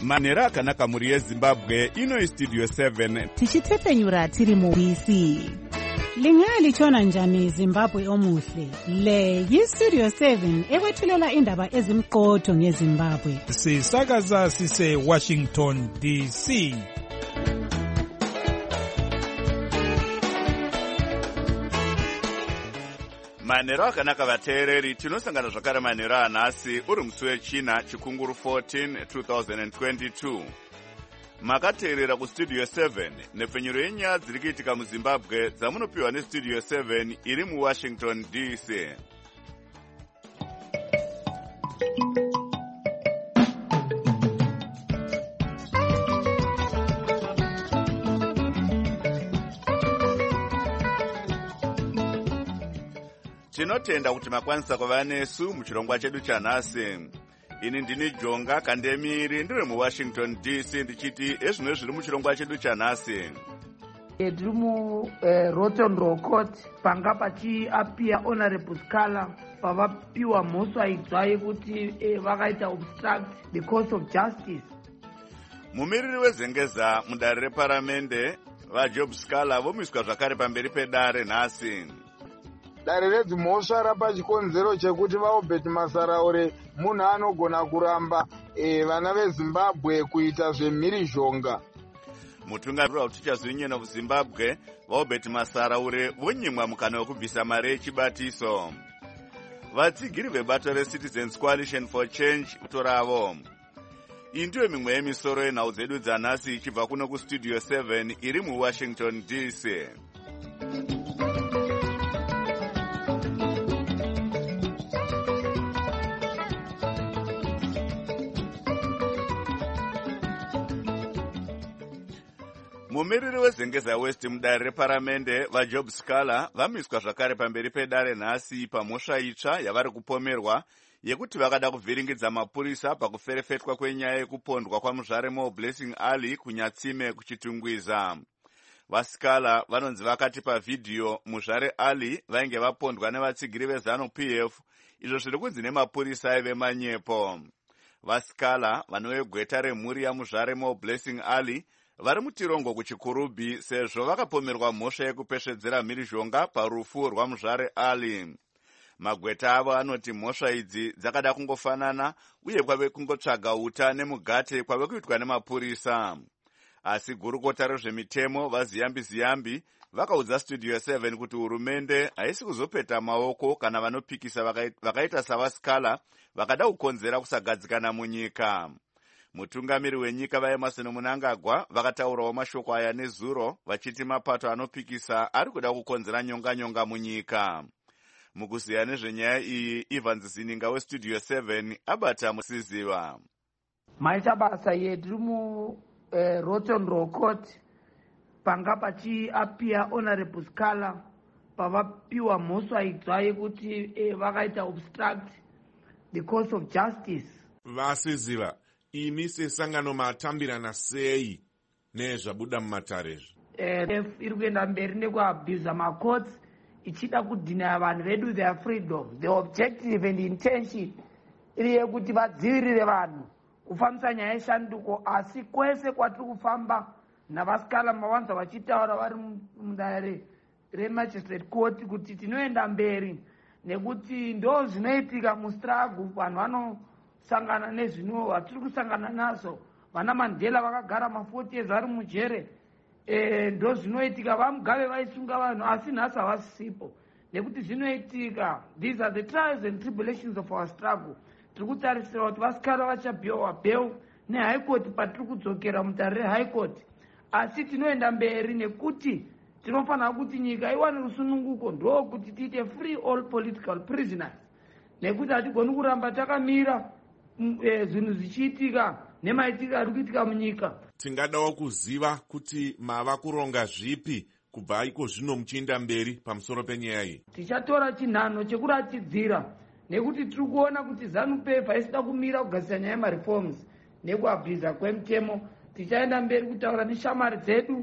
manhero akanaka muri yezimbabwe. Ino istudio 7 tichitepfenyura tiri mu BC. Lingaya lichona njani Zimbabwe omuhle? Le yistudio 7 ekwethulela indaba ezimqotho ngeZimbabwe. Sisakaza sise Washington DC. manhero akanaka vateereri. Tinosangana zvakare manhero anhasi uri musi wechina chikunguru 14 2022. Makateerera kustudio 7 nepfenyuro yenyaya dziri kuitika muZimbabwe dzamunopiwa nestudio 7 iri muWashington DC. Tinotenda kuti makwanisa kuva nesu muchirongwa chedu chanhasi. Ini ndini Jonga Kandemiri, ndiri muWashington DC ndichiti ezvino zviri muchirongwa chedu chanhasi. Ndiri Rotten Row Court panga pachiapia Honorable Scala pavapiwa mhosva idzva yekuti vakaita obstruct the course of justice. Mumiriri wezengeza mudare reparamende vaJob Scala vomiswa zvakare pamberi pedare nhasi. Dare redzimhosva rapachikonzero chekuti vaObert Masaraure munhu anogona kuramba vana veZimbabwe kuita zvemhirizhonga. Mutungamiri wautichazivinyena kuZimbabwe vaObert Masaraure vonyimwa mukana wekubvisa mari yechibatiso. Vatsigiri vebato reCitizens Coalition for Change kutoravo. Iyi ndiyo mimwe yemisoro yenhau dzedu dzanhasi ichibva kuno kustudio 7 iri muWashington DC. Mumiriri wezengeza West mudare reparamende vaJob Scala vamiswa zvakare pamberi pedare nhasi pamhosva itsva yavari kupomerwa yekuti vakada kuvhiringidza mapurisa pakuferefetwa kwenyaya yekupondwa kwamuzvare moBlessing Ali kuNyatsime kuchitungwiza. VaScala vanonzi vakati pavhidhiyo muzvare Ali vainge vapondwa nevatsigiri veZANU-PF, izvo zviri kunzi nemapurisa aive manyepo. VaScala vanovegweta remhuri yamuzvare moBlessing Ali vari mutirongo kuchikurubhi sezvo vakapomerwa mhosva yekupesvedzera mhirizhonga parufu rwamuzvare Ali. Magweta avo anoti mhosva idzi dzakada kungofanana uye kwave kungotsvaga uta nemugate kwave kuitwa nemapurisa. Asi gurukota rezvemitemo vaZiyambi vakaudza studio 7 kuti hurumende haisi kuzopeta maoko kana vanopikisa vakaita savaScala vakada kukonzera kusagadzikana munyika. Mutungamiri wenyika vaEmerson Mnangagwa vakataurawo mashoko aya nezuro vachiti mapato anopikisa ari kuda kukonzera nyonga munyika. Mukuziya nezvenyaya iyi Evans Zininga westudio 7 abata musiziva. Maita basa yedu mu Rotten Row Court panga pachiapia Honorable Scala pavapiwa mhosva idzva yekuti vakaita obstruct the course of justice. Vasiziva, imi sesangano matambirana sei nezvabuda mumatarezvo? Iri kuenda mberi nekuabhuza macourts ichida kudhinaya vanhu vedu their freedom. The objective and intention iri yekuti vadzivirire vanhu kufambisa nyaya yeshanduko, asi kwese kwatiri kufamba navaScala mavanza vachitaura vari mudare remagistrate court kuti tinoenda mberi nekuti ndo zvinoitika mustruggle. Vanhu vanosangana nezvino vatiri kusangana nazvo. Vana Mandela vakagara ma40 years vari mujere, ndo zvinoitika. Vamugave vaisunga vanhu asi nhasi havasisipo nekuti zvinoitika. These are the trials and tribulations of our struggle. Tiri kutarisira kuti vaScala vachapiwa bail neHigh Court patiri kudzokera mudare reHigh Court, asi tinoenda mberi nekuti tinofanira kuti nyika iwane rusununguko, ndo kuti tiite free all political prisoners, nekuti hatigoni kuramba takamira zvinhu zvichiitika nemaitika ari kuitika munyika. Tingadawo kuziva kuti mava kuronga zvipi kubva iko zvino muchienda mberi pamusoro penyaya iyi. Tichatora chinhano chekuratidzira nekuti tiri kuona kuti ZANU-PF haisida kumira kugadzira nyaya yemareforms nekuabhiza kwemutemo. Tichaenda mberi kutaura neshamwari dzedu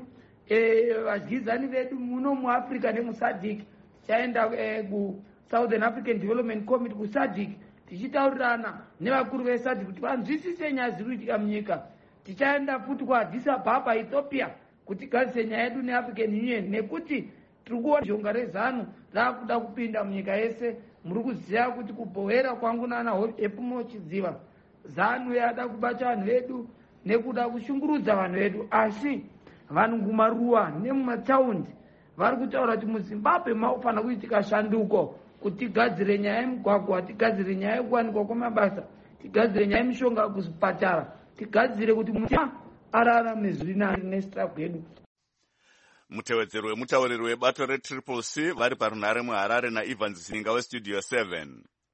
vadyizani vedu muno muAfrica nemuSADC. Tichaenda kuSouthern African Development Committee kuSADC tichitaurirana nevakuru veSADC kuti vanzwisise nyaya dziri kuitika munyika. tichaenda futi kuAddis Ababa Ethiopia kuti tigadzire nyaya yedu neAfrican Union, nekuti tiri kuona zhonga rezanu raakuda kupinda munyika yese. Muri kuziva kuti kubhowera kwangu nana Hope muchiziva zanu yada kubata vanhu vedu nekuda kushungurudza vanhu vedu, asi vanhu kumaruwa nemumataundi vari kutaura kuti muZimbabwe maufana kuitika shanduko kuti tigadzire nyaya yemugwagwa, tigadzire nyaya yekuwanikwa kwamabasa, tigadzire nyaya yemishonga kuzvipatara, tigadzire kuti mutima ararame zviri nani nesitrago yedu. Mutevedzeri wemutauriri webato reTriple C vari parunhare muHarare naEvans Zininga weStudio 7.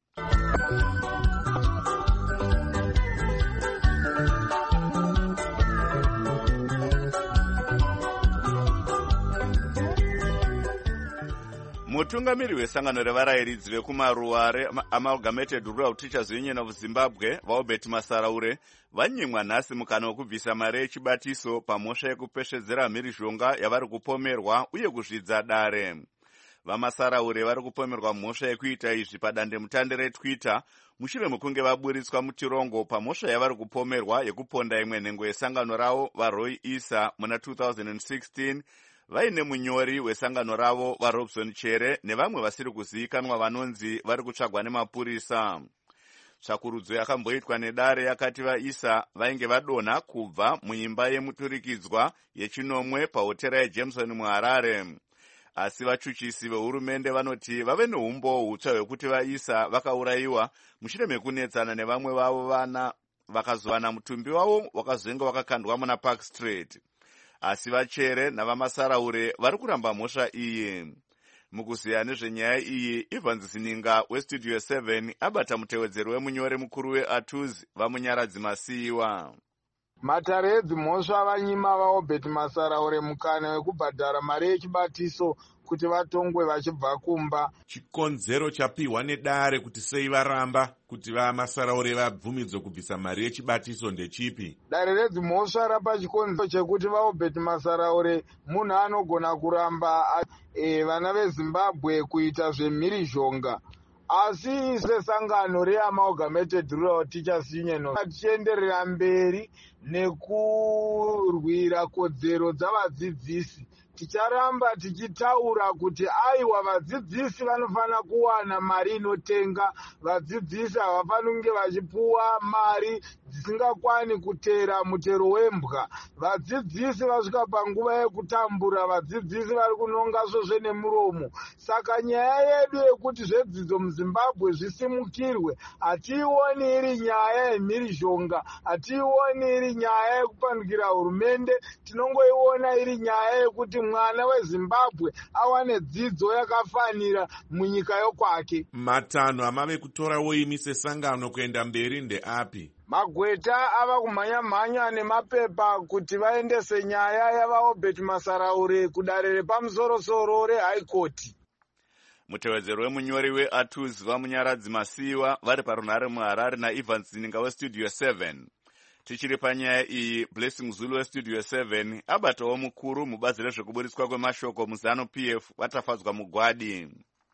Mutungamiri wesangano revarayiridzi vekumaruware Amalgamated Rural Teachers Union of Zimbabwe vaObert Masaraure vanyimwa nhasi mukana wekubvisa mari yechibatiso pamhosva yekupeshedzera mhirizhonga yavari kupomerwa uye kuzvidza dare. VaMasaraure vari kupomerwa mhosva yekuita izvi padandemutande reTwitter mushure mekunge vaburitswa mutirongo pamhosva yavari kupomerwa yekuponda imwe nhengo yesangano ravo vaRoy Issa muna 2016 vaine munyori wesangano ravo vaRobson Chere nevamwe vasiri kuzivikanwa vanonzi vari kutsvagwa nemapurisa. Tsvakurudzo yakamboitwa nedare yakati vaIssa vainge vadonha kubva muimba yemuturikidzwa yechinomwe pahotera yeJameson muHarare. Asi vachuchisi vehurumende vanoti vave neumbowo hutsva hwekuti vaIssa vakaurayiwa mushure mekunetsana nevamwe vavo vana vakazovana mutumbi wavo wakazenge wakakandwa muna Park Street. Asi vaChere navaMasaraure vari kuramba mhosva iyi. Mukuziya nezvenyaya iyi, Evans Zininga weStudio 7 abata mutevedzeri wemunyori mukuru weATUZ vamunyaradzi Masiyiwa. Matare edzimhosva vanyima vaObert Masaraure mukana wekubhadhara mari yechibatiso kuti vatongwe vachibva kumba. Chikonzero chapiwa nedare kuti sei varamba kuti vaMasaraure vabvumidzwe kubvisa mari yechibatiso ndechipi? Dare redzimhosva rapa chikonzero chekuti vaObert Masaraure munhu anogona kuramba vana veZimbabwe kuita zvemhirizhonga. Asi sesangano reAmalgamated Rural Teachers Union tichienderera mberi nekurwira kodzero dzavadzidzisi, ticharamba tichitaura kuti aiwa vadzidzisi vanofana kuwana mari inotenga. Vadzidzisi havafani kunge vachipuwa mari dzisingakwani kutera mutero wembwa. Vadzidzisi vasvika panguva yekutambura, vadzidzisi vari kunonga svosve nemuromo. Saka nyaya yedu yekuti zvedzidzo muZimbabwe zvisimukirwe hatiioni iri nyaya yemhirizhonga, hatiioni iri nyaya yekupandukira hurumende, tinongoiona iri nyaya yekuti mwana weZimbabwe awane dzidzo yakafanira munyika yokwake. Matanho amave kutora woimise sangano kuenda mberi ndeapi? Magweta ava kumhanya-mhanya nemapepa kuti vaendese nyaya yavaObert Masaraure kudare repamusoro-soro reHigh Court. Mutevedzeri wemunyori weATUZ vamunyaradzi Masiyiwa vari parunhare muHarare naEvans Zininga weStudio 7. Tichiri panyaya iyi, Blessing Zulu weStudio 7 abatawo mukuru mubazi rezvekuburitswa kwemashoko muZANU-PF watafadzwa mugwadi.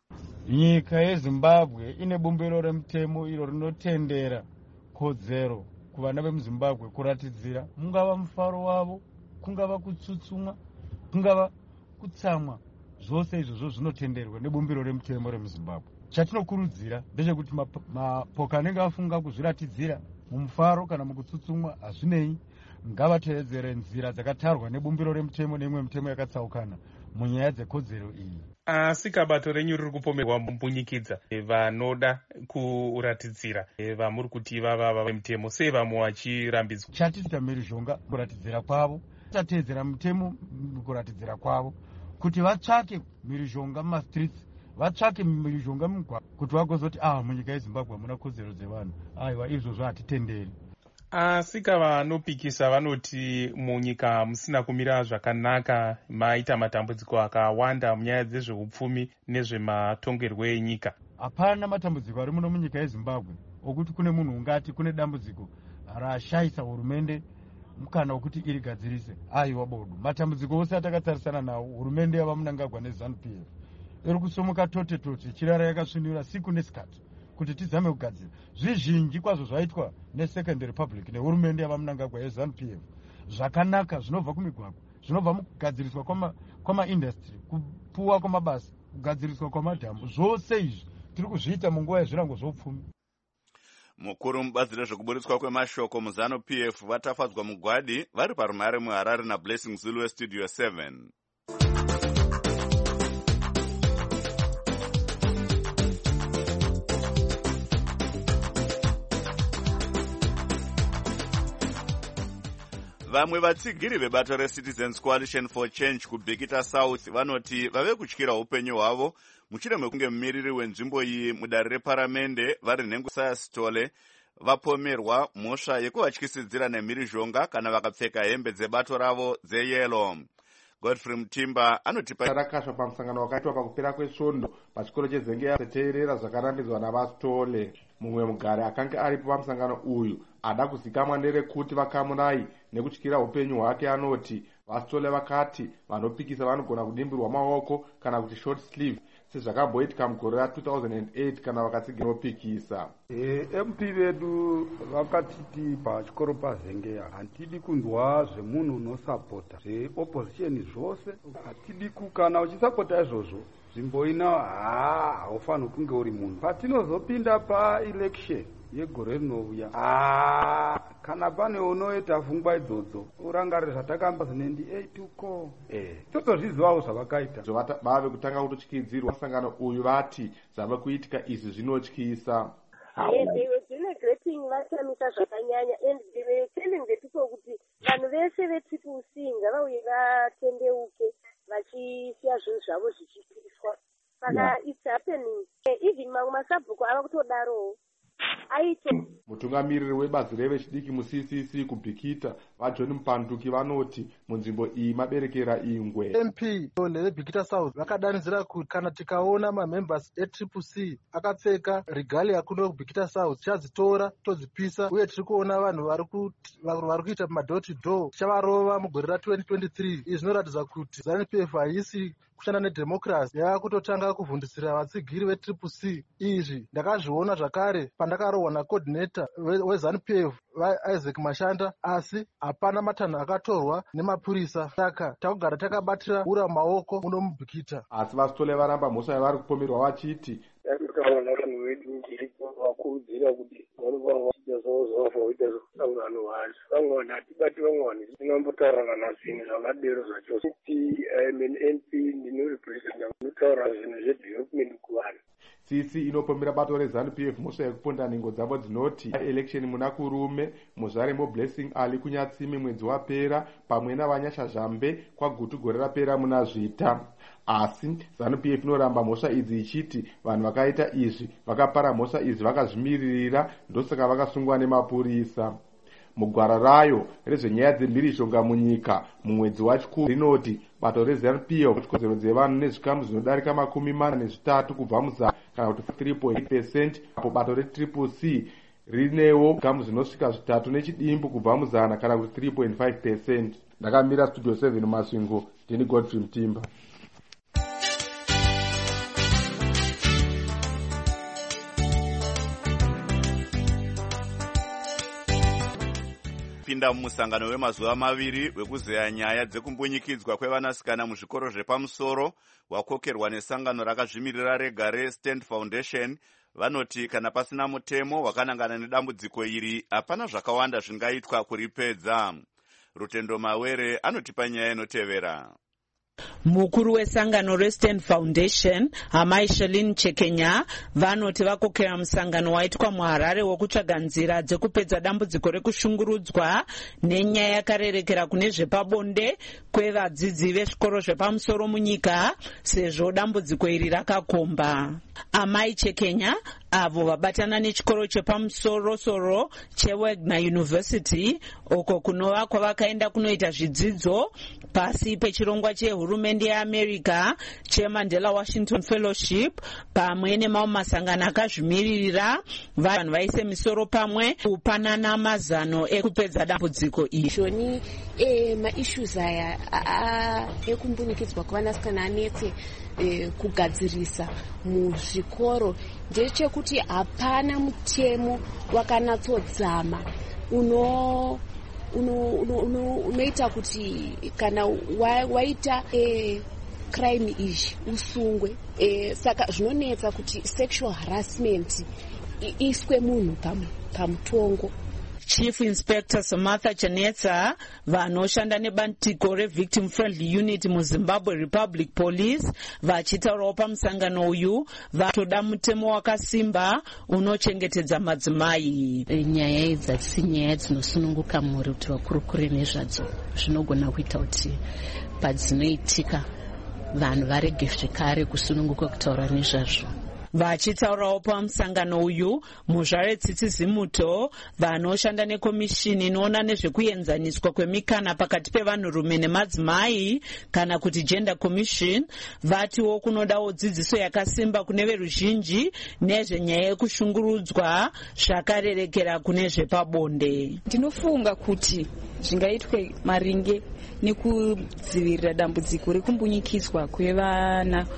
Nyika yeZimbabwe ine bumbiro remutemo iro rinotendera kodzero kuvana vemuZimbabwe kuratidzira mungava mufaro wavo, kungava kutsutsumwa, kungava kutsamwa, zvose izvozvo zvinotenderwa nebumbiro remutemo remuZimbabwe. Chatinokurudzira ndechekuti mapoka anenge afunga kuzviratidzira mumufaro kana mukutsutsumwa hazvinei, ngavatevedzere nzira dzakatarwa nebumbiro remutemo neimwe mitemo yakatsaukana munyaya dzekodzero iyi. Asi kabato renyu riri kupomerwa mumbunyikidza vanoda kuratidzira vamuri kuti vava vemutemo, sei vamwe vachirambidzwa? Chatita mhirizhonga kuratidzira kwavo, tatedzera mutemo kuratidzira kwavo, kuti vatsvake mhirizhonga mumastreets, vatsvake mhirizhonga mumugwagwa, kuti vagozoti munyika yeZimbabwe hamuna kodzero dzevanhu. Aiwa, izvozvo hatitenderi. Asi kavanopikisa vanoti munyika musina kumira zvakanaka, maita matambudziko akawanda munyaya dzezveupfumi nezvematongerwo enyika. Hapana matambudziko ari muno munyika yeZimbabwe okuti kune munhu ungati kune dambudziko rashayisa hurumende mukana wekuti irigadzirise. Aiwa bodo, matambudziko ose atakatarisana nawo hurumende yava Mnangagwa neZANU-PF iri kusomuka tote chirara yakasvinura siku nesikati kuti tizame kugadzira. Zvizhinji kwazvo zvaitwa neSecond Republic nehurumende yavamunangagwa yeZANU-PF zvakanaka zvinobva kumigwagwa, zvinobva mukugadziriswa kwamaindustry, kupuwa kwamabasa, kugadziriswa kwamadhambu. Zvose izvi tiri kuzviita munguva yezvirango zvoupfumi. Mukuru mubazi rezvekuburitswa kwemashoko muZANU-PF vatafadzwa mugwadi vari parumhare muHarare naBlessing Zulu weStudio 7. Vamwe vatsigiri vebato reCitizens Coalition for Change kuBhekita South vanoti vave kutyira upenyu hwavo mushure mekunge mumiriri wenzvimbo iyi mudare reparamende vari nhengo Sitole vapomerwa mhosva yekuvatyisidzira nemhirizhonga kana vakapfeka hembe dzebato ravo dzeyero. Godfrey Mutimba anotipa rakashwa pamusangano wakaitwa pakupera kwesvondo pachikoro cheZengeya seteerera zvakarambidzwa navaSitole. Mumwe mugari akanga aripo pamusangano uyu ada kuzikamwa nderekuti vakamurai nekutyira upenyu hwake. Anoti vaSitole vakati vanopikisa vanogona kudimbirwa maoko kana kuti short sleeve sezvakamboitika mugore ra2008 kana vakatsigirwa kupikisa. MP vedu vakatiti pachikoro paZengeya hatidi kunzwa zvemunhu unosapota zveopposition zvose, hatidi kana uchisapota izvozvo nzvimbo ino haufaniri kunge uri munhu. Patinozopinda paelection yegore rinouya, kana pane unoita pfungwa idzodzo urangarire zvatakamba zinendi 8 uko totozvizivawo zvavakaita. Vave kutanga kutotyidzirwa musangano uyu vati zvava kuitika izvi zvinotyisa. They were denigrating vatamisa zvakanyanya, and they were telling the people kuti vanhu vese vetriple C ngavauye vatendeuke vachisiya zvinhu zvavo zvichipiswa. Saka it's happening. Even mamwe masabhuku ava kutodarowo. Mutungamiriri webazi revechidiki muCCC kuBhekita vaJohn Mupanduki vanoti munzvimbo iyi maberekera ingwe. MP leBhekita South vakadanidzira kuti kana tikaona mamembers eCCC akapfeka regalia kuno kuBhekita South tichadzitora todzipisa, uye tiri kuona vanhu vari kuita mador to door tichavarova mugore ra2023. Izvi zvinoratidza kuti ZANU-PF haisi kushanda nedemocracy, yakutotanga kuvhundisira vatsigiri veCCC. Izvi ndakazviona zvakare pandakarohwa nacoordinator weZANU-PF Isaac Mashanda, asi hapana matanho akatorwa nemapurisa. Saka takugara takabatira ura maoko muno muBhekita. Asi vaSitole varamba mhosva yavari kupomerwa vachiti takuona vanhu vedu vakurudzira kuti vanofana vachiita zvoita zvokusangano hwacho. Vamwe vanhu hatibati vamwe vanhu tinombotaurana nazvinhu zvakadero zvacho. MP ndinorepresenta unotaura zvinhu zvedevelopment kuvanhu. CC inopomera bato reZANU-PF mhosva yekuponda nhengo dzavo dzinoti election muna kurume muzvaremo Blessing Ali kunyatsimi mwedzi wapera pamwe navanyasha Zhambe kwagutu gore rapera muna Zvita. Asi ZANU-PF inoramba mhosva idzi ichiti vanhu vakaita izvi vakapara mhosva idzi vakazvimiririra, ndosaka vakasungwa nemapurisa. Mugwara rayo rezvenyaya dzemhirizhonga munyika mumwedzi wachikuru rinoti bato reZANU-PF kodzero dzevanhu nezvikamu zvinodarika 43 kubva muzana kana kuti 3.8%, apo bato reCCC rinewo zvikamu zvinosvika 3 nechidimbu kubva muzana kana kuti 3.5%. Ndakamira Studio 7 Masvingo, ndini Godfrey Mutimba. Pinda mumusangano wemazuva maviri wekuzeya nyaya dzekumbunyikidzwa kwevanasikana muzvikoro zvepamusoro wakokerwa nesangano rakazvimirira rega reStand Foundation. Vanoti kana pasina mutemo wakanangana nedambudziko iri hapana zvakawanda zvingaitwa kuripedza. Rutendo Mawere anotipa nyaya inotevera. Mukuru wesangano reStand Foundation Amai Shelin Chekenya vanoti vakokera musangano waitwa muHarare wokutsvaga nzira dzekupedza dambudziko rekushungurudzwa nenyaya yakarerekera kune zvepabonde kwevadzidzi vezvikoro zvepamusoro munyika, sezvo dambudziko iri rakakomba. Amai Chekenya avo vabatana nechikoro chepamusoro-soro cheWagner University uko kunova kwavakaenda kunoita zvidzidzo pasi pechirongwa chehurumende pahurumende yeamerica cheMandela Washington Fellowship pamwe nemamwe masangano akazvimiririra vanhu vaise misoro pamwe kupanana mazano ekupedza dambudziko iri. Shoni maissues aya ekumbunikidzwa kwevanasikana anetse kugadzirisa muzvikoro ndechekuti hapana mutemo wakanatsodzama unoita kuti kana waita crime izhi usungwe. Saka zvinonetsa kuti sexual harassment iswe munhu pamutongo. Chief Inspector Samantha Chanetsa vanoshanda nebandiko reVictim Friendly Unit muZimbabwe Republic Police vachitaurawo pamusangano uyu vatoda mutemo wakasimba unochengetedza madzimai. Nyaya idzi hadzisi nyaya dzinosununguka mhuri kuti vakurukure nezvadzo. Zvinogona kuita kuti padzinoitika vanhu varege zvekare kusununguka kutaura nezvazvo. Vachitaurawo pamusangano uyu muzvare Tsitsi Zimuto vanoshanda nekomishini inoona nezvekuenzaniswa kwemikana pakati pevanhurume nemadzimai kana kuti Gender Commission vatiwo kunodawo dzidziso yakasimba kune veruzhinji nezvenyaya yekushungurudzwa zvakarerekera kune zvepabonde. Ndinofunga kuti zvingaitwe maringe nekudzivirira dambudziko rekumbunyikidzwa kwevana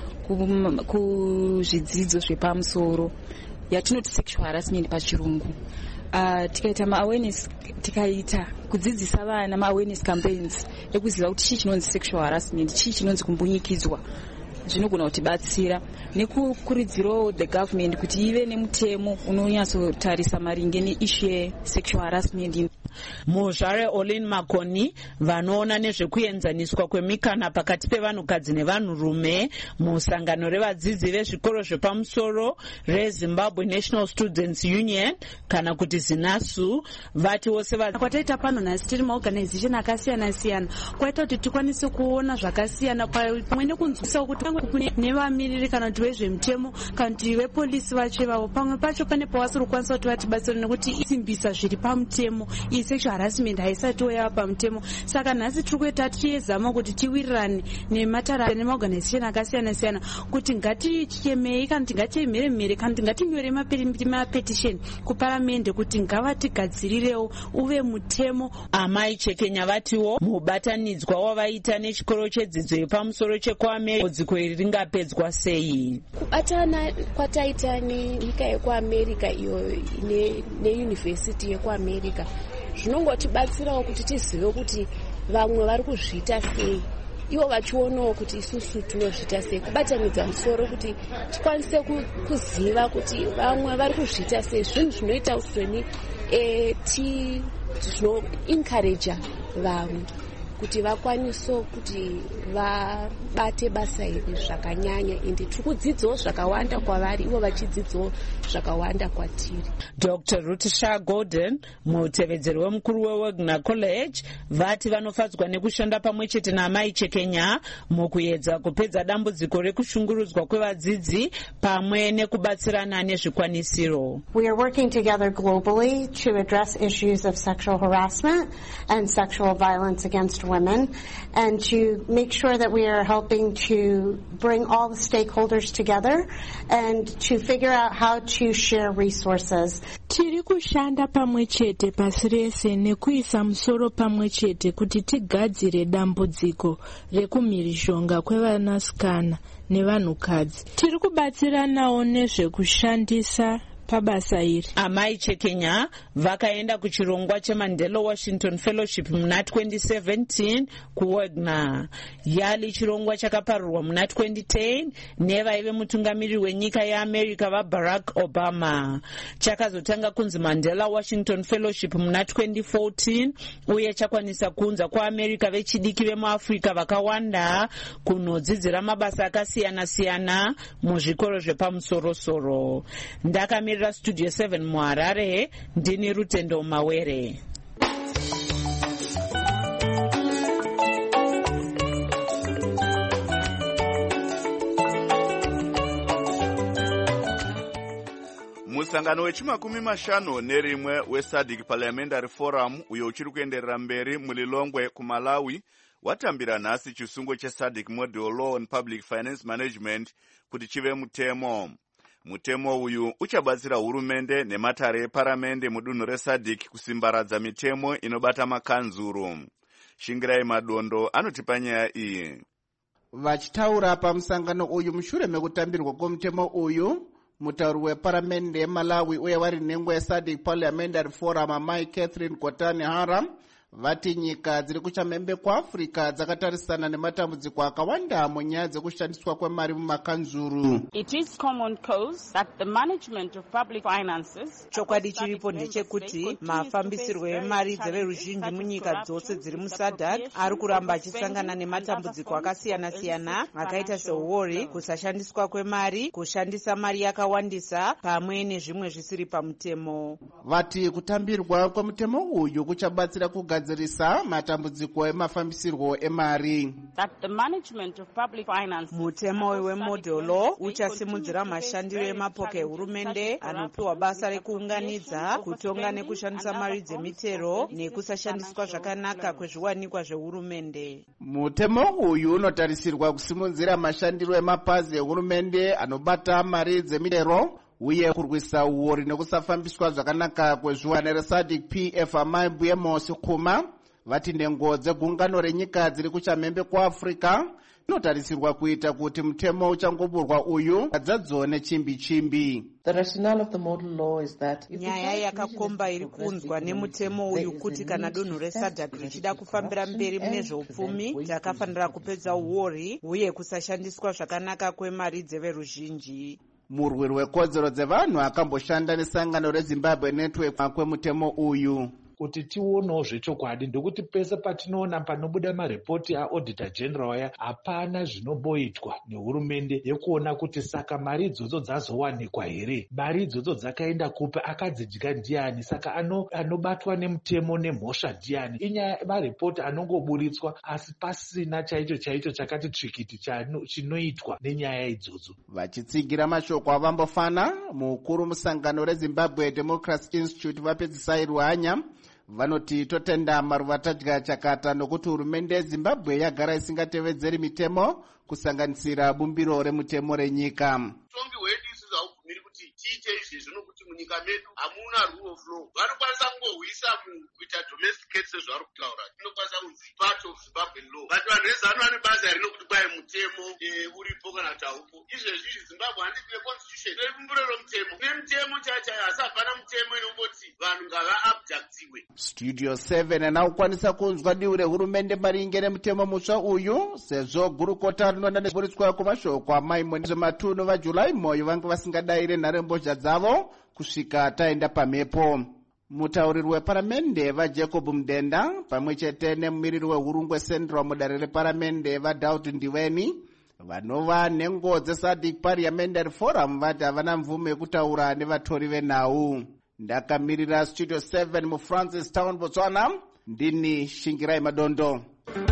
kuzvidzidzo zvepamusoro yatinoti sexual harassment pachirungu. Tikaita ma-awareness, tikaita kudzidzisa vana ma-awareness campaigns ekuziva kuti chii chinonzi sexual harassment, chii chinonzi kumbunyikidzwa, zvinogona kutibatsira nekukurudzirawo the government kuti ive nemutemo unonyatsotarisa maringe neissue yesexual harassment. Muzvare Olin Makoni vanoona nezvekuenzaniswa kwemikana pakati pevanhukadzi nevanhurume musangano revadzidzi vezvikoro zvepamusoro reZimbabwe National Students Union kana kuti ZINASU vati wose kwataita pano nhasi tiri maorganization akasiyana siyana kwaita kuti tikwanise kuona zvakasiyana pamwe nekunzwisa kuti kune nevamiriri kana kuti vezvemutemo kana kuti vepolisi vacho ivavo pamwe pacho pane pawasiri kukwanisa kuti vatibatsire nekuti isimbisa zviri pamutemo sexual harassment haisati yava pamutemo. Saka nhasi tiri kuita tichizama kuti tiwirirane nematara nemaorganization akasiyana siyana kuti ngatichemei kana kuti ngatiemhere kana kuti ngatinyore mapetition kuparamende kuti ngavatigadzirirewo uve mutemo. Amai Chekenya vatiwo mubatanidzwa wavaita nechikoro chedzidzo yepamusoro chekuAmerica dziko iri ringapedzwa sei. Kubatana kwataita nenyika yekuAmerica iyo neyunivhesiti yekuAmerica zvinongotibatsirawo kuti tizive kuti vamwe vari kuzviita sei, ivo vachionawo kuti isusu tinozviita sei, kubatanidza musoro kuti tikwanise kuziva kuti vamwe vari kuzviita sei. Zvinhu zvinoita usweni zvinoencouragea vamwe kuti vakwanise kuti vabate basa iri zvakanyanya ende tiri kudzidzawo zvakawanda kwavari ivo vachidzidzawo zvakawanda kwatiri. Dr. Ruth Shah Gordon mutevedzeri wemukuru weWagner College vati vanofadzwa nekushanda pamwe chete naamai Chekenya mukuedza kupedza dambudziko rekushungurudzwa kwevadzidzi pamwe nekubatsirana nezvikwanisiro. We are working together globally to address issues of sexual harassment and sexual violence against women and to make sure that we are helping to bring all the stakeholders together and to figure out how to share resources. Tiri kushanda pamwe chete pasi rese nekuisa musoro pamwe chete kuti tigadzire dambudziko rekumhirishonga kwevanasikana nevanhukadzi. Tiri kubatsiranawo nezvekushandisa pabasa iri. Amai Chekenya vakaenda kuchirongwa cheMandela Washington Fellowship muna 2017 kuWagner. Yali chirongwa chakaparurwa muna 2010 nevaive mutungamiriri wenyika yeAmerica vaBarack Obama. Chakazotanga kunzi Mandela Washington Fellowship muna 2014 uye chakwanisa kuunza kuAmerica vechidiki vemuAfrica vakawanda kunodzidzira mabasa akasiyana siyana muzvikoro zvepamusoro-soro. Ndakamira Studio 7 muHarare ndini Rutendo Mawere. Musangano wechimakumi mashanu nerimwe weSADC Parliamentary Forum uyo uchiri kuenderera mberi mulilongwe kuMalawi watambira nhasi chisungo cheSADC Model Law on Public Finance Management kuti chive mutemo. Mutemo uyu uchabatsira hurumende nematare eparamende mudunhu reSADC kusimbaradza mitemo inobata makanzuru. Shingirai Madondo anotipa nyaya iyi. Vachitaura pamusangano uyu mushure mekutambirwa kwomutemo uyu, mutauri weparamende yeMalawi uye vari nhengo yeSADC Parliamentary Forum Amai Catherine Kotane Haram vati nyika dziri kuchamhembe kwaAfrica dzakatarisana nematambudziko akawanda munyaya dzekushandiswa kwemari mumakanzuru. It is common cause that the management of public finances. Chokwadi chiripo ndechekuti mafambisirwo emari dzeveruzhinji munyika dzose dziri muSADC ari kuramba achisangana nematambudziko akasiyana-siyana akaita seuori, kusashandiswa kwemari, kushandisa mari yakawandisa pamwe nezvimwe zvisiri pamutemo. Vati kutambirwa kwemutemo uyu kuchabatsira kugadzirisa matambudziko emafambisirwo emari. Mutemo weModel Law uchasimudzira mashandiro emapoka ehurumende anopiwa basa rekuunganidza, kutonga nekushandisa mari dzemitero nekusashandiswa zvakanaka kwezviwanikwa zvehurumende. Mutemo uyu unotarisirwa kusimudzira mashandiro emapazi ehurumende anobata mari dzemitero uye kurwisa uori nekusafambiswa zvakanaka kwezviwanikwa reSADC PF Amai Mbuyemosi Khuma vati nhengo dzegungano renyika dziri kuchamhembe kwaAfrica inotarisirwa kuita kuti mutemo uchangoburwa uyu dzadzone chimbi-chimbi. Nyaya yakakomba iri kunzwa nemutemo uyu kuti kana dunhu reSADC richida kufambira mberi mune zveupfumi takafanira kupedza uori uye kusashandiswa zvakanaka kwemari dzeveruzhinji. Murwiri wekodzero dzevanhu akamboshanda nesangano reZimbabwe Network kwemutemo uyu. Kuti tionewo zvechokwadi ndokuti pese patinoona panobuda maripoti aAuditor General aya hapana zvinomboitwa nehurumende yekuona kuti saka mari idzodzo dzazowanikwa here, mari idzodzo dzakaenda kupi, akadzidya ndiani, saka anobatwa nemutemo nemhosva ndiani. Inyaya maripoti anongoburitswa asi pasina chaicho chakati tsvikiti chinoitwa nenyaya idzodzo. Vachitsigira mashoko avambofana, mukuru musangano reZimbabwe Democracy Institute vapedzisai Ruhanya vanoti totenda maruva tadya chakata nokuti hurumende yeZimbabwe yagara isingatevedzeri mitemo kusanganisira bumbiro remutemo renyika. Utongi hwedu isusu haubvumiri kuti tiite izvi nokuti munyika medu hamuna rule of law. Vanokwanisa kungohwisa kuita domesticate sezvavari kutaura. Inokwanisa kunzi part of Zimbabwean law. But vanhu vezano vane basa rinokuti kwai mutemo uripo kana kuti haupo. Izvezvi Zimbabwe handisi constitution. Bumbiro romutemo. Nemutemo chaichayo asi hapana mutemo inomboti vanhu ngava-abductiwe. Studio 7 anaukwanisa kunzwa divi rehurumende maringe nemutemo mutsva uyu sezvo gurukota rinoda nezburitswa kumashoko amaimo nezvematunhu vaJulai Moyo vange vasingadayire nharembozha dzavo kusvika taenda pamhepo. Mutauriri weparamende vaJacob Mdenda pamwe chete nemumiriri wehurungwe Central mudare reparamende vaDaud Ndiweni vanova nhengo dzeSADC Parliamentary Forum vati havana mvume yekutaura nevatori venhau. Ndakamirira Studio 7 muFrancis Town, Botswana, ndini Shingirai Madondo.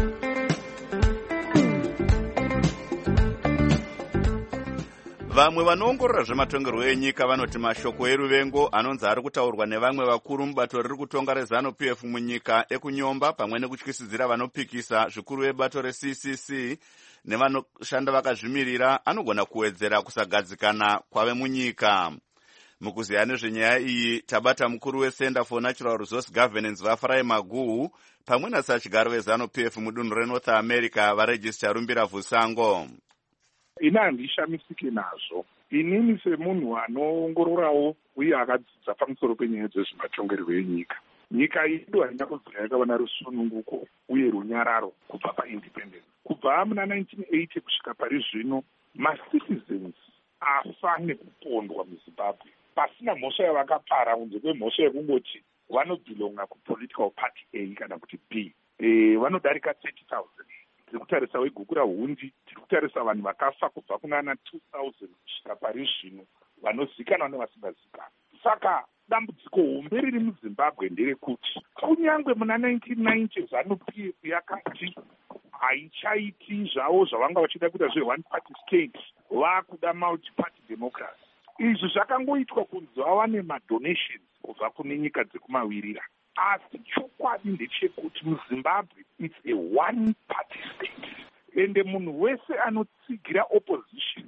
Vamwe vanoongorora zvematongerwo enyika vanoti mashoko eruvengo anonzi ari kutaurwa nevamwe vakuru mubato riri kutonga reZANU-PF munyika ekunyomba pamwe nekutyisidzira vanopikisa zvikuru vebato reCCC nevanoshanda vakazvimirira anogona kuwedzera kusagadzikana kwave munyika. Mukuziya nezvenyaya iyi tabata mukuru weCenter for Natural Resource Governance vaFarai Maguhu pamwe nasachigaro veZANU-PF mudunhu reNorth America vaRegista Rumbira Vusango. Ina handishamisike nazvo. Inini semunhu anoongororawo uye akadzidza pamusoro penyaya dzezvematongerwo enyika. Nyika yedu haina kuzira yakava narusununguko uye runyararo kubva paindependence. Kubva muna 1980 kusvika pari zvino, macitizens afa nekupondwa muZimbabwe pasina mhosva yavakapara kunze kwemhosva yekungoti vanobhilonga kupolitical party A kana kuti B. Vanodarika 30,000. Tiri kutarisa weguku rahundi, tiri kutarisa vanhu vakafa kubva kunana 2000 kusvika pari zvino vanozikanwa nevasingazikanwa. Saka dambudziko hombe riri muZimbabwe nderekuti kunyange muna 1990 ZANU-PF yakati haichaiti zvavo zvavanga vachida kuita zve-one party state, vakuda multi-party democracy. Izvi zvakangoitwa kunzi vawane madonations kubva kune nyika dzekumavirira. asi chokwadi ndechekuti muzimbabwe it's a one party state ende munhu wese anotsigira opposition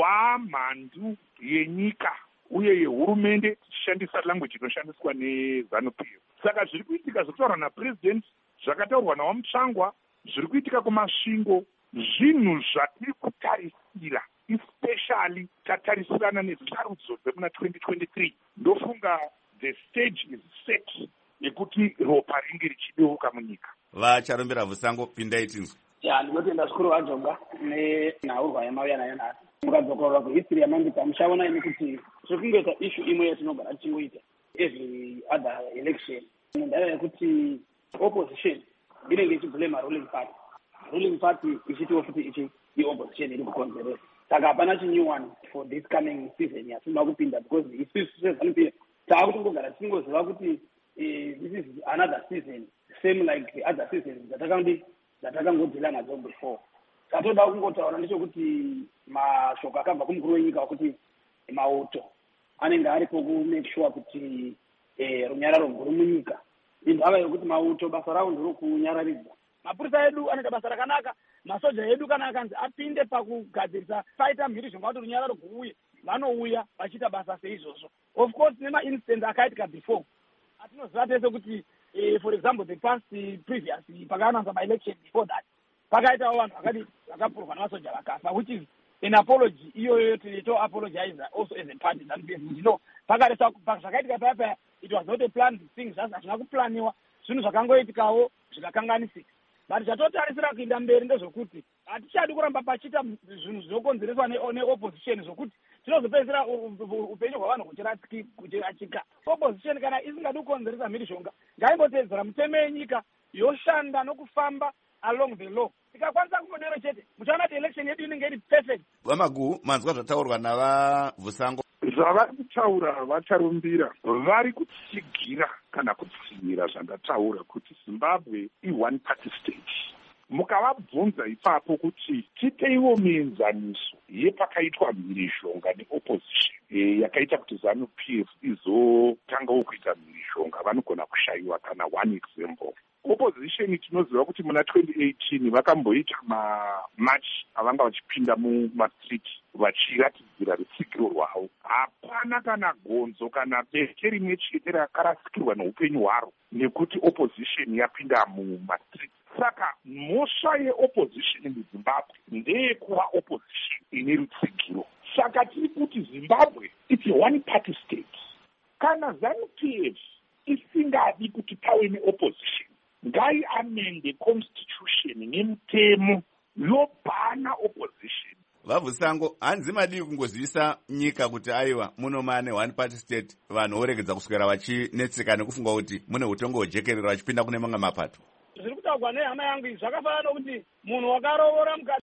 wamhandu yenyika uye yehurumende tichishandisa language inoshandiswa neZANU-PF. Saka zviri kuitika zvakutaurwa napresident, zvakataurwa naWamutsvangwa, zviri kuitika kumasvingo, zvinhu zvatiri kutarisira, especially tatarisirana nesarudzo dzemuna 2023. Ndofunga the stage is set yekuti ropa ringe richideuka munyika. Vacharumbira Vusango, pindai tinzwi. Ndinotenda zvikuru vaJonga nenhaurwa yamauya nayo nhasi. Mukadzokorora kuhistory yamambika muchaona imi kuti zviri kungoita issue imwe yatinogara tichingoita every other election nendaya yekuti opposition inenge ichiblame ruling party ichitiwo futi ichi opposition iri kukonzeresa. Saka hapana chinew one for this coming season yatinoda kupinda because isusu seZANU-PF taakutongogara tichingoziva kuti this is another season same like the other seasons dzatakangodzila nadzo before. Tatoda kungotaura ndechekuti mashoko akabva kumukuru wenyika kuti mauto anenge aripo kumake sure kuti runyararo guru munyika. Indava yokuti mauto basa rawo ndiro kunyararidza. Mapurisa edu anoita basa rakanaka, masoja edu kana akanzi apinde pakugadzirisa fighter mhirizhonga kuti runyararo guruye, vanouya vachiita basa seizvozvo. Of course nema incident akaitika before. Atinoziva tese kuti for example the past previous pakaananza by-election before that pakaitawo vanhu vakapurwa namasoja vakafa, which is an apology iyoyo to apologize also as a party ZANU-PF. No, pakaresa zvakaitika paya it was not a planned thing, hazvina kuplaniwa, zvinhu zvakangoitikawo zvikakanganisika. But zvatotarisira kuenda mberi ndezvokuti hatichadi kuramba pachiita zvinhu zvinokonzereswa neopposition zvokuti tinozopedzisira upenyu hwavanhu kuchirachika. Opposition kana isingadi kukonzeresa mhirizhonga ngaimbotedzera mutemo yenyika yoshanda nokufamba along the law. Tikakwanisa kungodero chete muchaona kuti election yedu inenge iri perfect. Vamagu, manzwa zvataurwa navaVusango. Zvavari kutaura vacharumbira vari kutsigira kana kutsigira zvandataura kuti Zimbabwe i-one party state. Mukavabvunza ipapo kuti titeiwo mienzaniso yepakaitwa mhirizhonga neopposition yakaita kuti ZANU-PF izotangawo kuita mhirizhonga, vanogona kushayiwa kana one example. Opposition tinoziva kuti muna 2018 vakamboita mamarch avanga vachipinda mumastreet vachiratidzira rutsigiro rwavo. Hapana kana gonzo kana beke rimwe chete rakarasikirwa neupenyu hwaro nekuti opposition yapinda mumastreet. Saka mhosva yeopposition muZimbabwe ndeyekuva opposition ine rutsigiro. Saka tiri kuti Zimbabwe it's a one party state. Kana ZANU-PF isingadi kuti pave neopposition, ngai amende constitution nemutemo yobhana opposition. VaVusango, hanzi madii kungozivisa nyika kuti aiwa muno mane one party state, vanhu voregedza kuswera vachinetseka nekufunga kuti mune utongo hwejekerera vachipinda kune mamwe mapato. Zviri kutaurwa nehama yangu izvi zvakafanana nokuti munhu wakarovora mukati.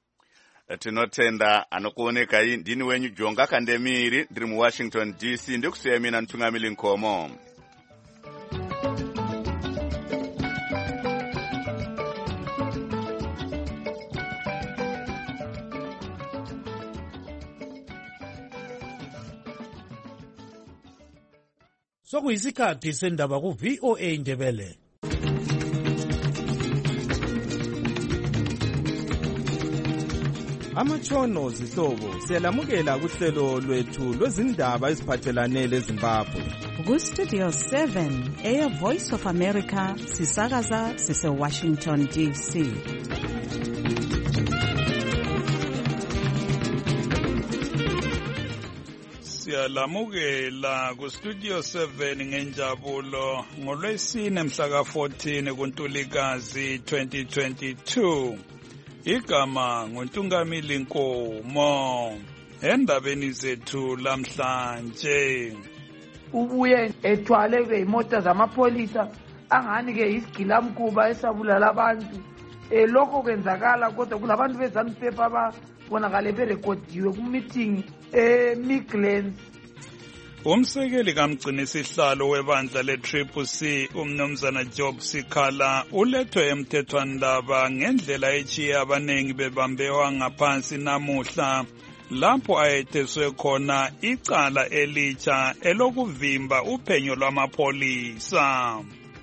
Tinotenda anokuonekai ndini wenyu Jonga Kandemiri, ndiri muWashington DC, ndikusiya mina Ntungamili Nkomo. Sokuyisikhathi sendaba ku-VOA Ndebele. Amatshono zihlobo siyalamukela kuhlelo lwethu lwezindaba eziphathelane leZimbabwe. Ku-Studio 7 Air Voice of America sisakaza sise-Washington DC. Siyalamukela ku-Studio 7 ngenjabulo ngolwesine mhla ka-14 kuNtulikazi 2022. Igama nguNtungamili Nkomo. Endabeni zethu lamhlanje. Ubuye ethwaleke imota zamapolisa angani ke isigilamkhuba esabulala abantu. Lokho kwenzakala kodwa kulabantu beZANU-PF ababonakale berekodiwe ku-meeting eMidlands. Umsekeli kamgcinisihlalo webandla le-CCC umnumzana Job Sikhala ulethwe emthethwandaba ngendlela echiye abanengi bebambewa ngaphansi namuhla lapho ayetheswe khona icala elitsha elokuvimba uphenyo lwamapolisa.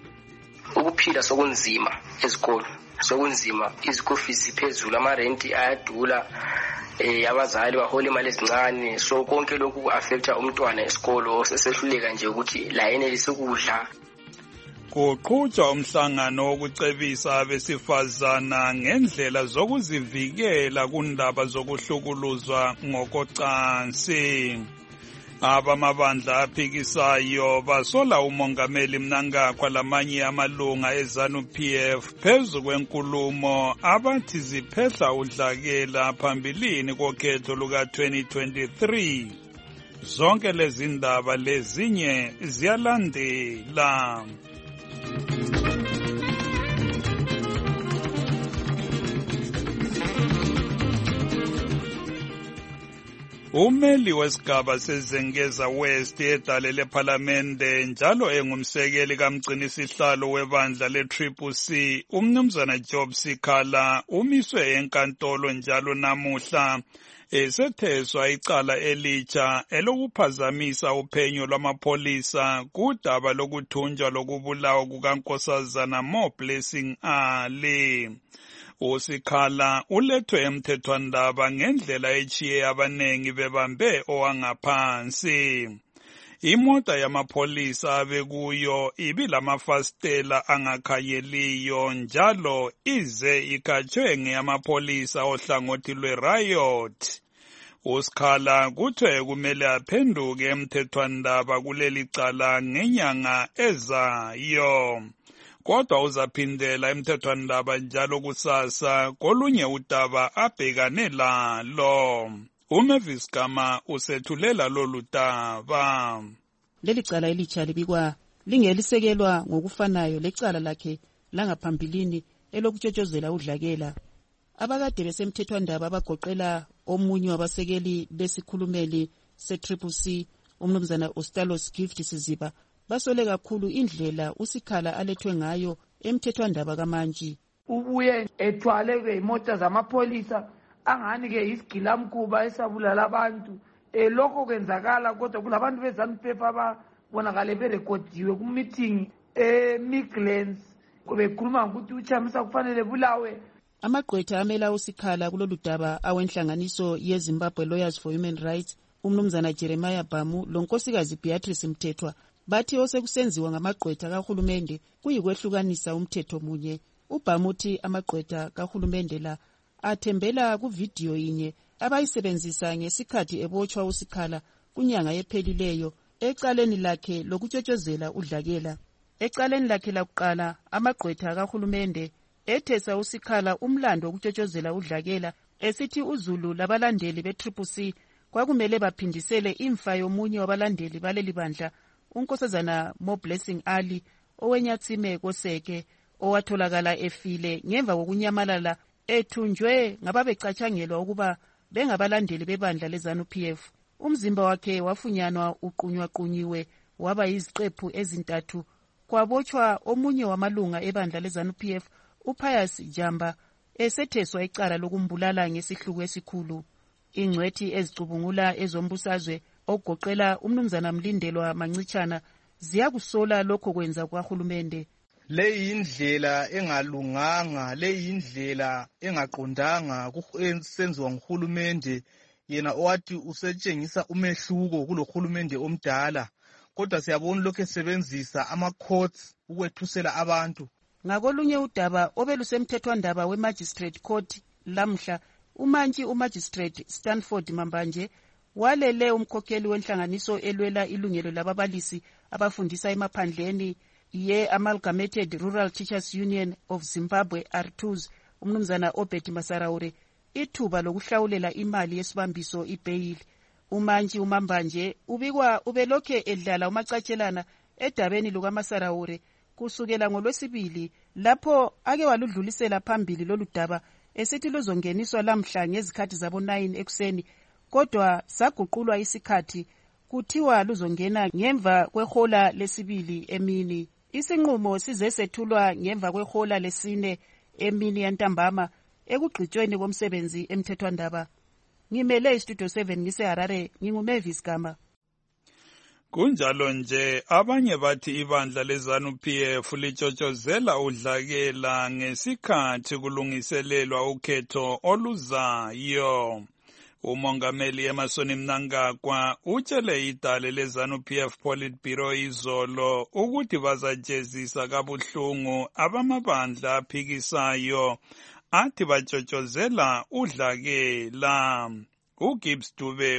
ukuphila sokunzima ezikolo, sokunzima, izikolo fees ziphezulu, amarenti ayadula, abazali bahola imali ezincane, so konke lokhu ku-affecta umntwana esikolo sesehluleka nje ukuthi la yenelise ukudla. Kuqhutshwa umhlangano wokucebisa abesifazana ngendlela zokuzivikela kundaba zokuhlukuluzwa ngokocansi. Abamabandla aphikisayo basola umongameli Mnangagwa lamanye amalunga eZANU-PF phezu kwenkulumo abathi ziphehla udlakela phambilini kokhetho luka-2023. Zonke lezi ndaba lezinye ziyalandela. Umeli wesigaba seZengeza West edale lePhalamende njalo engumsekeli kamgcinisihlalo webandla le-CCC umnumzana Job Sikhala umiswe enkantolo njalo namuhla esetheswa icala elitsha elokuphazamisa uphenyo lwamapholisa kudaba lokuthunjwa lokubulawa kukankosazana Blessing Ali. uSikhala ulethwe emthethwandaba ngendlela etshiye abanengi bebambe owangaphansi. Imota yamapholisa abekuyo ibilamafastela angakhanyeliyo njalo ize ikhatshwe ngeyamapholisa ohlangothi lwe-riot. uSikhala kuthiwe kumele aphenduke emthethwandaba kuleli cala ngenyanga ezayo. Kodwa uzaphindela emthethwandaba njalo kusasa kolunye udaba abhekane lalo. uMavis Gama usethulela lolu daba. Leli cala elitsha libikwa lingelisekelwa ngokufanayo lecala lakhe langaphambilini elokutshotshozela udlakela. Abakade besemthethwandaba abagoqela omunye wabasekeli besikhulumeli se-CCC umnumzana Ostalos Gift Siziba basole kakhulu indlela uSikhala alethwe ngayo emthethwandaba kaMantshi. Ubuye ethwaleke imota zamapholisa angani ke isigilamkhuba esabulala abantu. Lokho kwenzakala kodwa kulabantu beZANU-PF ababonakale berekodiwe ku-meeting eMidlands bekhuluma ukuthi uChamisa kufanele bulawe. Amagqwetha amela uSikhala kulolu daba awenhlanganiso yeZimbabwe Lawyers for Human Rights umnumzana Jeremiah Bamu lonkosikazi Beatrice Mthethwa bathi osekusenziwa ngamagqwetha kahulumende kuyikwehlukanisa umthetho munye. uBamuthi amagqwetha kahulumende la athembela kuvidiyo inye abayisebenzisa ngesikhathi ebotshwa uSikhala kunyanga yephelileyo ecaleni lakhe lokutshotshozela udlakela. Ecaleni lakhe lakuqala amagqwetha kahulumende ethesa uSikhala umlando wokutshotshozela udlakela esithi uZulu labalandeli be-CCC kwakumele baphindisele imfa yomunye wabalandeli baleli bandla unkosazana Blessing Ali owenyatsime koseke owatholakala efile ngemva kokunyamalala ethunjwe ngababecatshangelwa ukuba bengabalandeli bebandla leZANU-PF. Umzimba wakhe wafunyanwa uqunywa-qunyiwe waba yiziqephu ezintathu. Kwabotshwa omunye wamalunga ebandla leZANU-PF uPius Jamba esetheswa icala lokumbulala ngesihluku esikhulu. Ingcwethi ezicubungula ezombusazwe okugoqela umnumzana Mlindelwa Mancitshana ziyakusola lokho kwenza kwahulumende. Leyi indlela engalunganga, leyi indlela engaqondanga kusenziwa nguhulumende yena owathi usetshengisa umehluko kulohulumende omdala. Kodwa siyabona lokho esebenzisa ama-courts ukwethusela abantu. Ngakolunye udaba obelusemthethwandaba we-Magistrate Court lamhla uMantshi uMagistrate Stanford Mambanje walele umkhokheli wenhlanganiso elwela ilungelo lababalisi abafundisa emaphandleni ye-Amalgamated Rural Teachers Union of Zimbabwe R2s umnumzana Obed Masaraure ithuba lokuhlawulela imali yesibambiso ibail. uMantshi uMambanje ubikwa ubelokhe edlala umacatshelana edabeni lukaMasaraure kusukela ngoLwesibili lapho ake waludlulisela phambili lolu daba esithi luzongeniswa lamhla ngezikhathi zabo 9 ekuseni kodwa saguqulwa isikhathi kuthiwa luzongena ngemva kwehola lesibili emini. Isinqumo sizesethulwa ngemva kwehola lesine emini yantambama ekugqitshweni komsebenzi emthethwandaba. Ngimele iStudio 7 ngiseHarare, nginguMavis Gama. Kunjalo nje abanye bathi ibandla leZANU-PF litshotshozela udlakela ngesikhathi kulungiselelwa ukhetho oluzayo. Umongameli Emmerson Mnangagwa utshele idale leZANU-PF Politburo izolo ukuthi bazajezisa kabuhlungu abamabandla aphikisayo athi batshotshozela udlakela. uGibbs Dube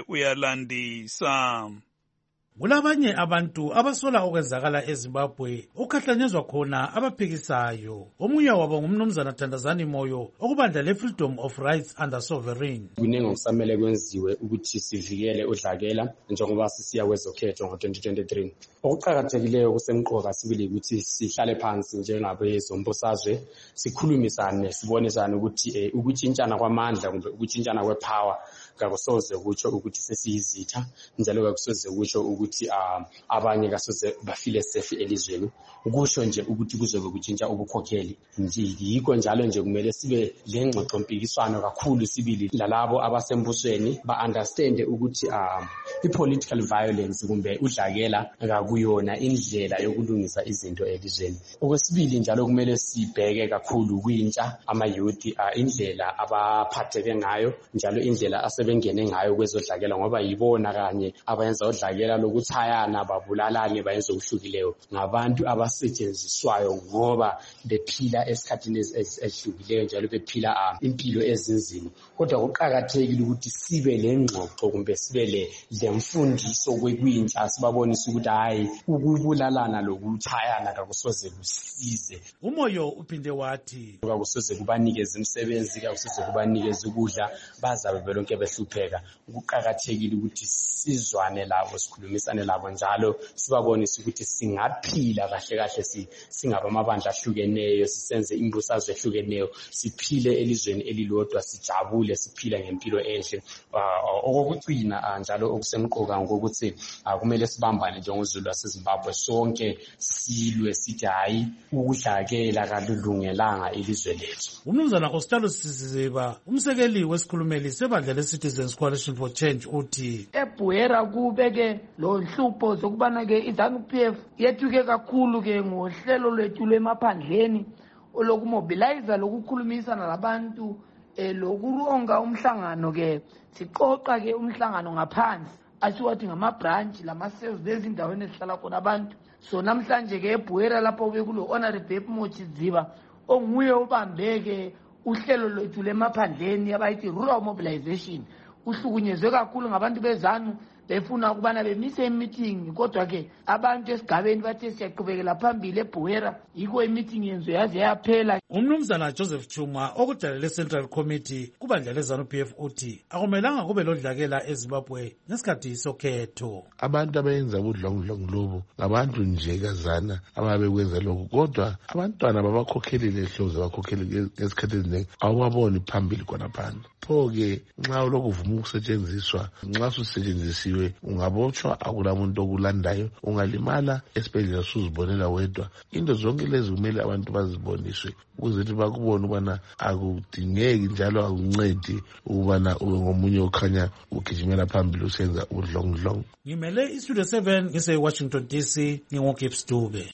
uyalandisa. Kulabanye abantu abasola okwenzakala eZimbabwe ukhahlanyezwa khona abaphikisayo. Omunye wabo ngumnumzana Thandazani Moyo okubandla leFreedom of Rights under Sovereign. Kuningi okusamele kwenziwe ukuthi sivikele udlakela njengoba sisiya kwezokhetho ngo-2023. Okuqakathekileyo kusemqoka sibili ukuthi sihlale phansi njengabezombusazwe sikhulumisane sibonisane ukuthi ukutshintshana kwamandla kumbe ukutshintshana kwepower kakusoze kutsho ukuthi sesiyizitha njalo kakusoze kutsho ukuthi abanye kasoze bafile safe elizweni. Ukusho nje ukuthi kuzobe kutshintsha ubukhokheli nje. Yikho njalo nje kumele sibe lengxoxo mpikiswano kakhulu sibili lalabo abasembusweni ba-understand ukuthi i-political violence kumbe udlakela akuyona indlela yokulungisa izinto elizweni. Okwesibili njalo kumele sibheke kakhulu kwintsha ama-youth indlela abaphatheke ngayo njalo indlela asebengene ngayo kwezodlakela ngoba yibona kanye abayenza udlakela lokuthayana babulalane bayenza okuhlukileyo. Ngabantu abasetshenziswayo ngoba bephila esikhathini esihlukileyo njalo bephila impilo ezinzima. Kodwa kuqakathekile ukuthi sibe lengxoxo kumbe sibe lemfundiso kwintsha sibabonisa ukuthi hayi ukubulalana lokuthayana kakusoze kusize. Umoyo uphinde wathi kakusoze kubanikeze imisebenzi kakusoze kubanikeze ukudla bazabe belonke behlupheka. Kuqakathekile ukuthi sizwane labo sikhulumisane labo njalo sibabonisa ukuthi singaphila kahle kahle singabamabandla ahlukeneyo sisenze imbusazwe ehlukeneyo siphile elizweni elilodwa sijabule siphila ngempilo enhle. Okokugcina njalo okusemqoka ngokuthi kumele sibambane njengozulu waseZimbabwe sonke silwe sithi hayi ukudlakela kalulungelanga ilizwe lethu. Umnumzana Ostalo Siziba umsekeli wesikhulumeli sebandla leCitizens Coalition for Change uthi eBuera kubeke lo nhlupho zokubana ke iZANU-PF yethuke kakhulu ke ngohlelo lwethu lwemaphandleni olokumobilize lokukhulumisana labantu lokuronga umhlangano ke siqoqa ke umhlangano ngaphansi asiwathi ngama-branch lama-cells lezindaweni esihlala khona abantu. So namhlanje ke eBuera lapho bekulo Honorable Mochiziba onguye ubambeke uhlelo lwethu lemaphandleni abayithi rural mobilization. Uhlukunyezwe kakhulu ngabantu beZANU befuna ukubana bemise meeting kodwa ke abantu esigabeni bathe siyaqhubekela phambili eBuera yiko meeting yenziwe yaze yaphela. Umnumzana Joseph Chuma okudalele Central Committee kubandla leZANU-PF uthi akumelanga kube lodlakela eZimbabwe ngesikhathi sokhetho. Abantu abenza ubudlongudlongo lobo ngabantu nje kazana ababekwenza lokho kodwa abantwana babakhokheli lehlozo bakhokheli ngesikhathi eziningi awubaboni phambili khona phandle. Pho-ke nxa ulokuvuma ukusetshenziswa nxa susetshenzisiwe ungabotshwa akulamuntu okulandayo ungalimala esibhedlela suzibonela wedwa. Into zonke lezi kumele abantu baziboniswe ukuze ukuthi bakubone ukubana akudingeki njalo akuncedi ukubana ube ngomunye okhanya ugijimela phambili usenza udlongudlongo. Ngimele iStudio 7 ngise-Washington DC nginguGibbs Dube.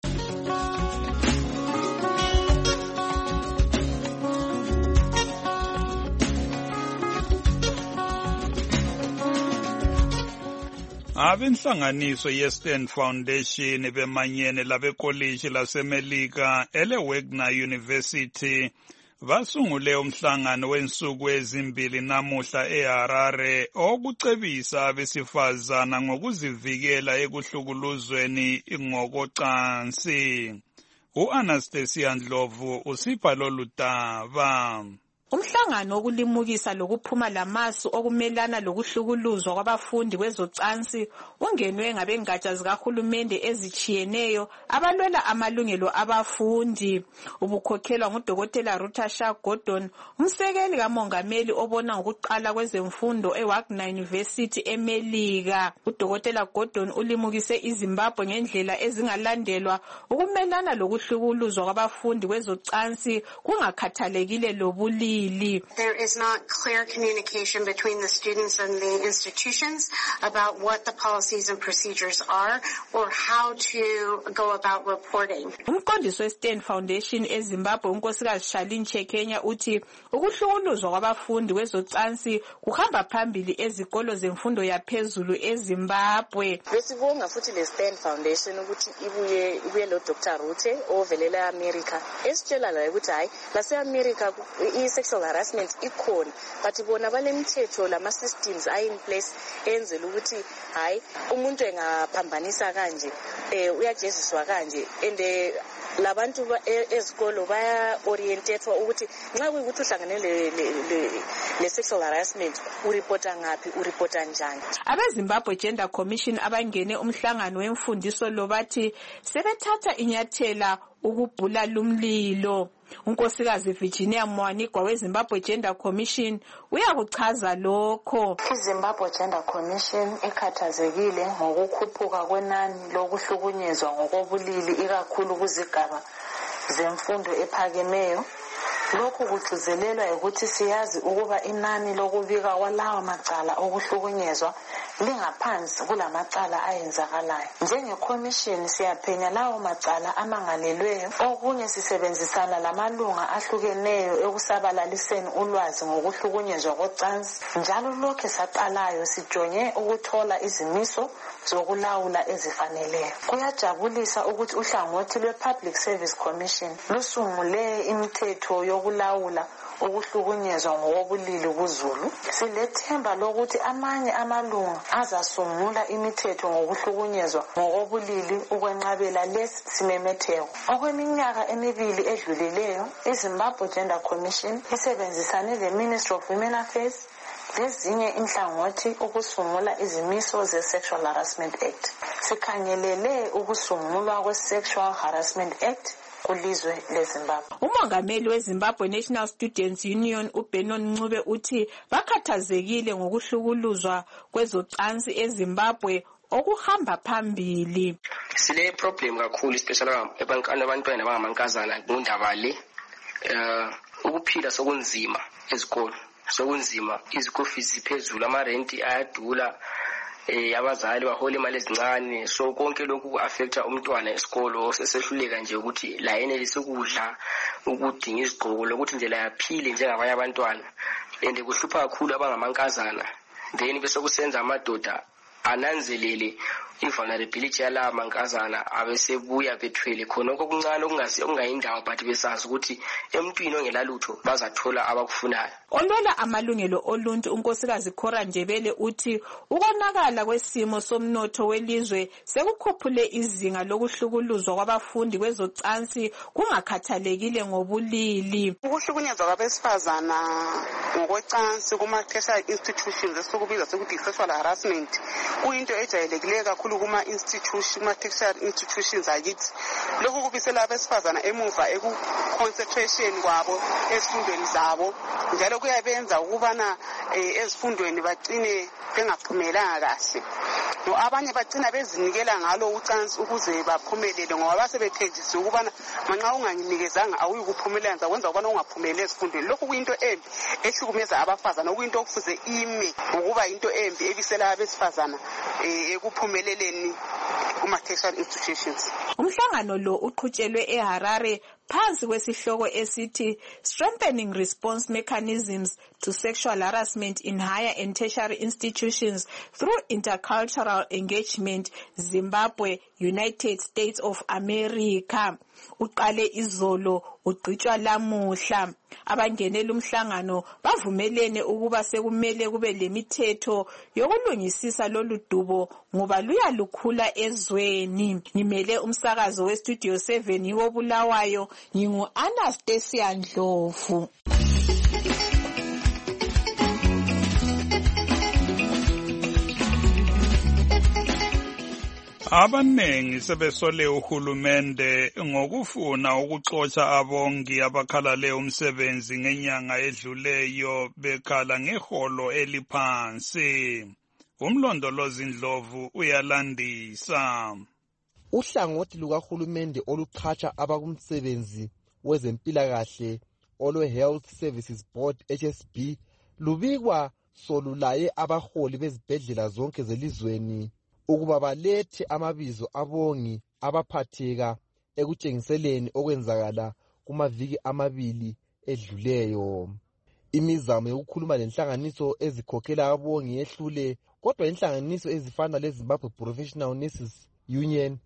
Abenhlanganiso yeStern Foundation bemanyene labekoliji laseMelika eleWagner University basungule umhlangano wensuku ezimbili namuhla eHarare okucebisa abesifazana ngokuzivikela ekuhlukuluzweni ngokocansi. U-Anastasia Ndlovu usipha lolu daba. Umhlangano wokulimukisa lokuphuma lamasu okumelana lokuhlukuluzwa kwabafundi kwezocansi ungenwe ngabengatsha zikahulumende ezitshiyeneyo abalwela amalungelo abafundi. Ubukhokhelwa nguDokotela Rutasha Gordon, umsekeli kamongameli obona ngokuqala kwezemfundo eWagner University eMelika. UDokotela Gordon ulimukise iZimbabwe ngendlela ezingalandelwa ukumelana lokuhlukuluzwa kwabafundi kwezocansi kungakhathalekile lobulili. ngobulili. There is not clear communication between the students and the institutions about what the policies and procedures are or how to go about reporting. Umqondisi we-Stand Foundation eZimbabwe unkosikazi Charlene Chekenya uthi ukuhlukuluzwa kwabafundi kwezocansi kuhamba phambili ezikolo zemfundo yaphezulu eZimbabwe. Besibonga futhi le-Stand Foundation ukuthi ibuye lo Dr. Rute ovelela eAmerica. Esitshela la ukuthi hayi lase-America i-sexual harassment ikhona but bona balemthetho lama-systems in place enzela ukuthi hayi umuntu engaphambanisa kanje uyajeziswa kanje and labantu ezikolo baya orientetwa ukuthi nxa kuyikuthi uhlangane le sexual harassment ureporta ngaphi ureporta njani. Abezimbabwe Gender Commission abangene umhlangano wemfundiso lo bathi sebethatha inyathela ukubhula lumlilo. Unkosikazi Virginia Mwanigwa weZimbabwe Gender Commission uyakuchaza lokho. iZimbabwe Gender Commission ikhathazekile ngokukhuphuka kwenani lokuhlukunyezwa ngokobulili ikakhulu kuzigaba zemfundo ephakemeyo. Lokhu kugcizelelwa ukuthi siyazi ukuba inani lokubika kwalawa macala okuhlukunyezwa lingaphansi kulamacala ayenzakalayo. Njenge-commission siyaphenya lawo macala amangalelweyo. Okunye sisebenzisana lamalunga ahlukeneyo ekusabalaliseni ulwazi ngokuhlukunyezwa kocansi. Njalo lokho saqalayo sijonge ukuthola izimiso zokulawula ezifaneleyo. Kuyajabulisa ukuthi uhlangothi lwe-Public Service Commission lusungule imithetho yokulawula ukuhlukunyezwa ngokobulili kuZulu. Silethemba lokuthi amanye amalunga azasungula imithetho ngokuhlukunyezwa ngokobulili ukwenqabela lesi simemetheko. Okweminyaka emibili edlulileyo, iZimbabwe Gender Commission isebenzisane le-Ministry of Women Affairs lezinye inhlangothi ukusungula izimiso ze-Sexual Harassment Act. Sikhangelele ukusungulwa kwe-Sexual Harassment Act kulizwe leZimbabwe. Umongameli weZimbabwe National Students Union uBenon Ncube uthi bakhathazekile ngokuhlukuluzwa kwezocansi eZimbabwe okuhamba phambili. Sile problem kakhulu especially abantwana abangamankazana kundaba le ukuphila sokunzima ezikolo. Sokunzima izikolo fees ziphezulu amarenti ayadula abazali bahola imali ezincane so konke lokhu affecta umntwana esikolo sesehluleka nje ukuthi la yenelise ukudla ukudinga izigqoko lokuthi nje la yaphile njengabanye abantwana and kuhlupha kakhulu abangamankazana then bese kusenza amadoda ananzelele invulnerability yala mankazana abesebuya bethwele khona okuncane okungayindawo but besazi ukuthi emntwini ongelalutho bazathola abakufunayo. Olwela amalungelo oluntu unkosikazi Khora Njebele uthi ukonakala kwesimo somnotho welizwe sekukhuphule izinga lokuhlukuluzwa kwabafundi kwezocansi kungakhathalekile ngobulili. Ukuhlukunyezwa kwabesifazana ngokwecansi kuma-tertiary institutions esikubiza sekuthi sexual harassment kuyinto ejayelekileyo kakhulu kuma-tertiary institutions akithi. Lokhu kubisela abesifazana emuva eku-concentration kwabo ezifundweni zabo njalo kuyabenza ukubana ezifundweni bagcine bengaphumelanga kahle. No abanye bagcina bezinikela ngalo ucansi ukuze baphumelele ngoba basebethenjisiwe ukubana manxa unganginikezanga awuyikuphumelela ngizawenza ukubana ungaphumeleli ezifundweni. Lokhu kuyinto embi ehlukumeza abafazana okuyinto okufuze ime ngokuba into embi ebisela abesifazana ekuphumeleleni kuma-tertiary institutions. Umhlangano lo uqhutshelwe eHarare phansi kwesihloko esithi Strengthening Response Mechanisms to Sexual Harassment in Higher and Tertiary Institutions through Intercultural Engagement, Zimbabwe, United States of America. Uqale izolo ugqitshwa lamuhla. Abangenela umhlangano bavumelene ukuba sekumele kube lemithetho yokulungisisa lolu dubo ngoba luyalukhula ezweni. Ngimele umsakazo weStudio 7 yiwo Bulawayo, ngingu Anastasia Ndlovu. Abanengi sebesole uhulumende ngokufuna ukuxotsha abongi abakhalale umsebenzi ngenyanga edluleyo bekhala ngeholo eliphansi. Umlondolozi Ndlovu uyalandisa. Uhlangothi lukahulumende oluqhatsha abakumsebenzi wezempilakahle olwe-Health Services Board HSB lubikwa solulaye abaholi bezibhedlela zonke zelizweni ukuba balethe amabizo abongi abaphatheka ekutshengiseleni okwenzakala kumaviki amabili edluleyo. Imizamo yokukhuluma lenhlanganiso ezikhokhela abongi yehlule, kodwa inhlanganiso ezifana leZimbabwe Professional Nurses Union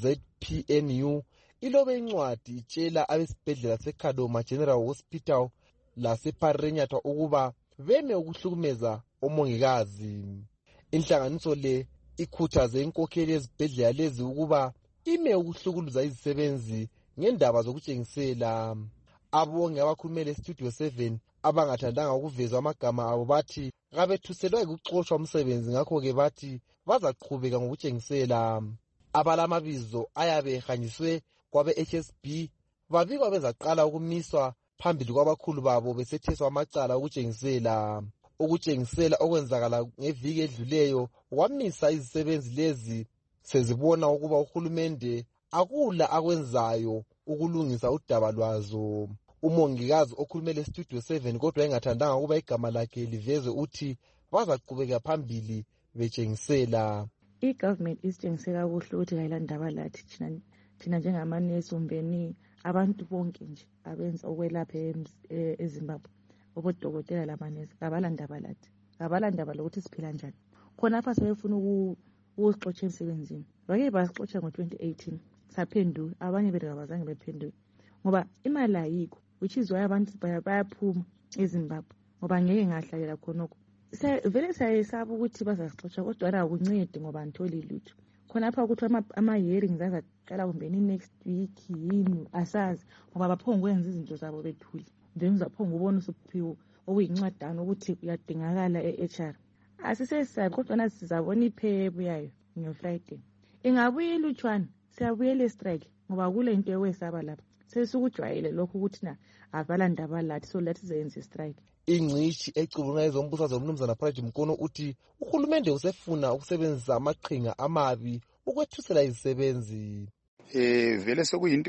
ZPNU ilobe incwadi itshela abesibhedlela seKadoma General Hospital lasePharenyatha ukuba beme ukuhlukumeza omongikazi. Inhlanganiso le ikhuthaze inkokheli yezibhedlela lezi ukuba ime ukuhlukuluza izisebenzi ngendaba zokutshengisela. Abongi abakhulumele Studio 7 abangathandanga ukuvezwa amagama abo bathi kabethuselwa ukuxoshwa umsebenzi, ngakho-ke bathi bazaqhubeka ngokutshengisela. Abalamabizo ayabe ehanjiswe kwabe-HSB babikwa bezaqala ukumiswa phambili kwabakhulu babo besetheswa amacala okutshengisela. Ukutshengisela okwenzakala ngeviki edluleyo kwamisa izisebenzi lezi sezibona ukuba uhulumende akula akwenzayo ukulungisa udaba lwazo. Umongikazi okhulumele Studio 7 kodwa engathandanga ukuba igama lakhe livezwe uthi bazaqhubeka phambili betshengisela. I-government isitshengisela kuhle ukuthi kayilandaba lathi thina njengamanesi umbeni abantu bonke nje abenza ukwelapha eZimbabwe, obodokotela lamanesi kabalandaba lathi, kabalandaba lokuthi siphila njani. Khonapha sebefuna ukusixotsha emsebenzini. Bake basixotsha ngo-2018 saphenduka, abanye bethu abazange bephenduke ngoba imali ayikho, which is why abantu bayaphuma eZimbabwe ngoba ngeke ngahlalela khonokho. Vele siyayesaba ukuthi bazasixotsha kodwa akuncedi ngoba anitholi lutho. Khonapha ukuthi ama-hearings azaqala kumbeni next week yini asazi ngoba baphonga ukwenza izinto zabo bethuli. Then uzaphonga ubona usuphiwo okuyincwadana ukuthi uyadingakala e-HR. Asisesabi kodwa nathi sizabona iphebo yayo nge-Friday. Ingabuye ilutshwana, siyabuyela e-strike ngoba kule into yokwesaba lapha. Sesukujwayele lokho ukuthi na abalandaba lathi so lathi sizenze i-strike. Ingcishi ecubunga ezombusazwe uMnumzana Pride Mkono uthi uhulumende usefuna ukusebenzisa amaqhinga amabi ukwethusela izisebenzi. Vele sekuyinto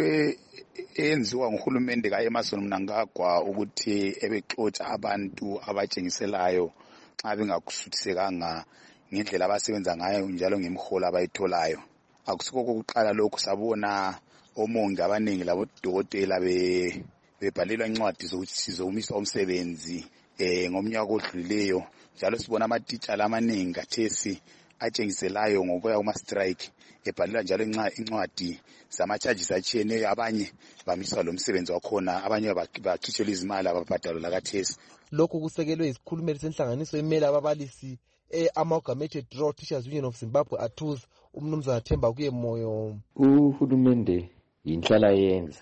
eyenziwa nguhulumende kaEmmerson Mnangagwa ukuthi ebexotsha abantu abatshengiselayo xa bengakusuthisekanga ngendlela abasebenza ngayo njalo ngemiholo abayitholayo. Akusikho kokuqala lokho, sabona omongi abaningi labodokotela bebhalelwa incwadi zokuthi sizomiswa umsebenzi ngomnyaka odlulileyo, njalo sibona amatitshala amaningi kathesi atshengiselayo ngokuya kuma-strike ebhalelwa njalo incwadi zama-charges atshiyeneyo. Abanye bamiswa lo msebenzi wakhona, abanye bakhitshelwa izimali ababhadalwa lakathesi. Lokhu kusekelwe isikhulumeli senhlanganiso emele ababalisi Amalgamated Rural Teachers Union of Zimbabwe ATUZ uMnumzana Themba Kuyemoyo. Uhulumende yinhlala yenza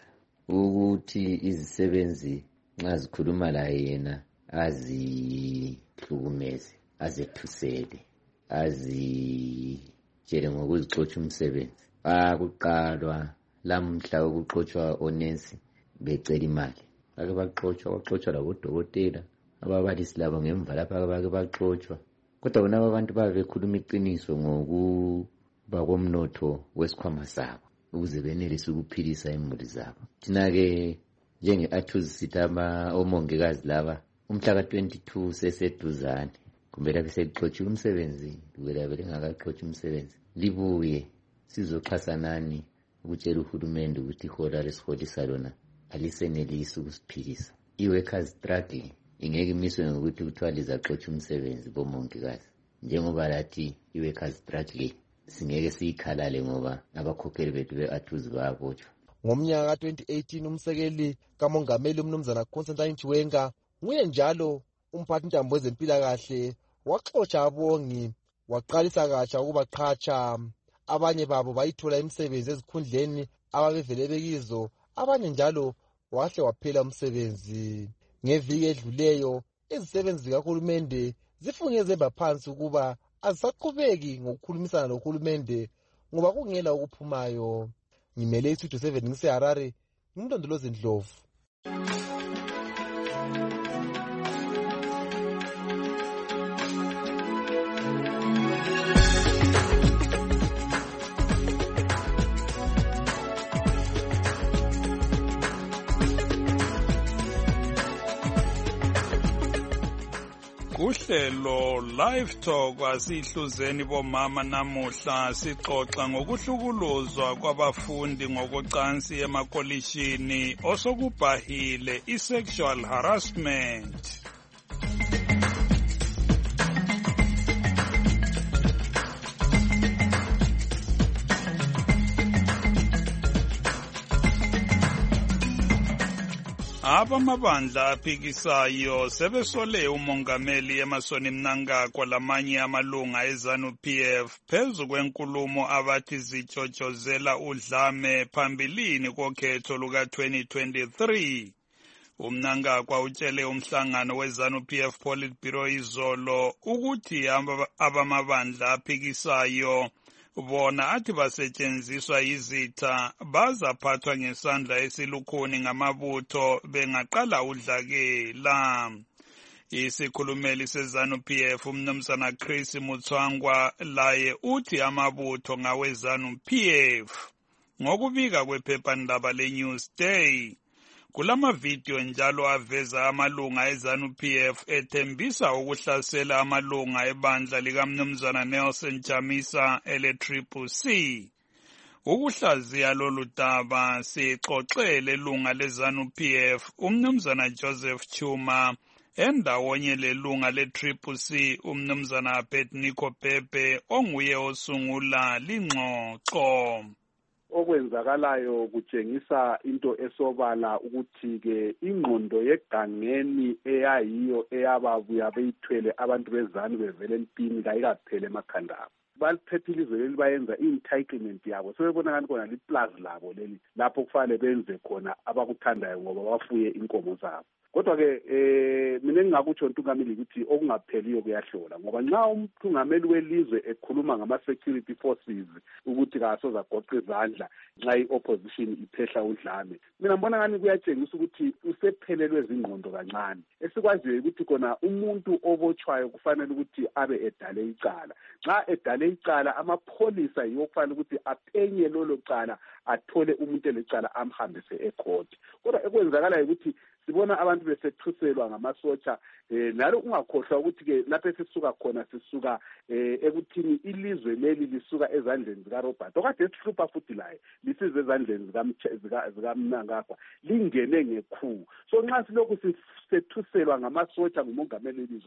ukuthi izisebenzi nxa zikhuluma la yena azihlukumeze, azethusele, azitshele ngokuzixotsha umsebenzi. Kuqalwa lamhla ukuxotshwa onesi becela imali, bake baxotshwa labodokotela, ababalisi labo ngemva lapha bake baxotshwa. Kodwa bona abantu babe bekhuluma iqiniso ngokuba komnotho wesikhwama sabo ukuze benelise ukuphilisa imuli zabo. Thina-ke njenge-ATUZ sithi omongikazi laba umhla ka-22 seseduzane, kumbe labe selixotshiwe umsebenzi, labe lingakaxotshi umsebenzi, libuye sizoxhasanani ukutshela uhulumende ukuthi ihola lesiholisa lona alisenelisi ukusiphilisa. I-workers struggle ingeke imiswe ngokuthi kuthiwa lizaxotsha umsebenzi bomongikazi, njengoba lathi i-workers struggle singeke siyikhalale ngoba abakhokheli bethu be-ATUZ bayabotshwa. Ngomnyaka ka-2018 umsekeli kamongameli uMnumzana Constantine Chiwenga nguye njalo umphathintambo wezempilakahle waxotsha abongi, waqalisa katsha ukubaqhatsha. Abanye babo bayithola imisebenzi ezikhundleni ababevele bekizo, abanye njalo wahle waphela umsebenzi. Ngeviki edluleyo izisebenzi zikahulumende zifunge zemba phansi ukuba azisaqhubeki ngokukhulumisana nohulumende ngoba kungela okuphumayo. Ngimele iStudio 7 ngiseHarare, ngimlondolozi Ndlovu. Uhlelo Live Talk asihluzeni bomama namuhla sixoxa ngokuhlukuluzwa kwabafundi ngokocansi emakolishini osokubhahile i-sexual harassment. Abamabandla aphikisayo sebesole umongameli Emmerson Mnangagwa lamanye amalunga eZANU-PF phezu kwenkulumo abathi zitshotshozela udlame phambilini kokhetho luka-2023. UMnangagwa utshele umhlangano weZANU-PF Politburo izolo ukuthi abamabandla aphikisayo bona athi basetshenziswa yizitha bazaphathwa ngesandla esilukhuni ngamabutho bengaqala udlakela. Isikhulumeli seZANU-PF uMnumzana Chris Mutswangwa laye uthi amabutho ngaweZANU-PF. Ngokubika kwephephandaba leNewsday, kulamavidiyo njalo aveza amalunga eZANU-PF ethembisa ukuhlasela amalunga ebandla likaMnumzana Nelson Chamisa ele-CCC. Ukuhlaziya lolu daba sixoxele lunga leZANU-PF uMnumzana Joseph Chuma endawonye lelunga le-CCC uMnumzana Abednego Pepe onguye osungula lingxoxo. Okwenzakalayo kutshengisa into esobala ukuthi-ke ingqondo yegangeni eyayiyo eyababuya beyithwele abantu bezanu bevele empini kayikaphele emakhanda abo. Baliphethe ilizwe leli bayenza i-entitlement yabo sebebona ngani khona liplazi labo leli lapho kufanele benze khona abakuthandayo ngoba bafuye inkomo zabo. Kodwa-ke mina engingakutsho ntungameli ukuthi okungapheliyo kuyahlola ngoba nxa umthungameli welizwe ekhuluma ngama-security forces ukuthi kasoze agoqe izandla nxa i-opposition iphehla udlame, mina mbona ngani kuyatshengisa ukuthi usephelelwe zingqondo kancane. Esikwaziyo ukuthi khona umuntu obotshwayo kufanele ukuthi abe edale icala. Nxa edale icala amapholisa yiwo kufanele ukuthi aphenye lolo cala athole umuntu elecala amhambise ekhoti. Kodwa ekwenzakalayo ukuthi sibona abantu besethuselwa ngamasotsha nalo ungakhohlwa ukuthi-ke lapho esisuka khona sisuka ekuthini ilizwe leli lisuka ezandleni zikaRobert okade esihlupha futhi laye lisize ezandleni zikaMnangagwa lingene ngekhulu. So nxa silokhu sethuselwa ngamasotsha ngumongameli welizwe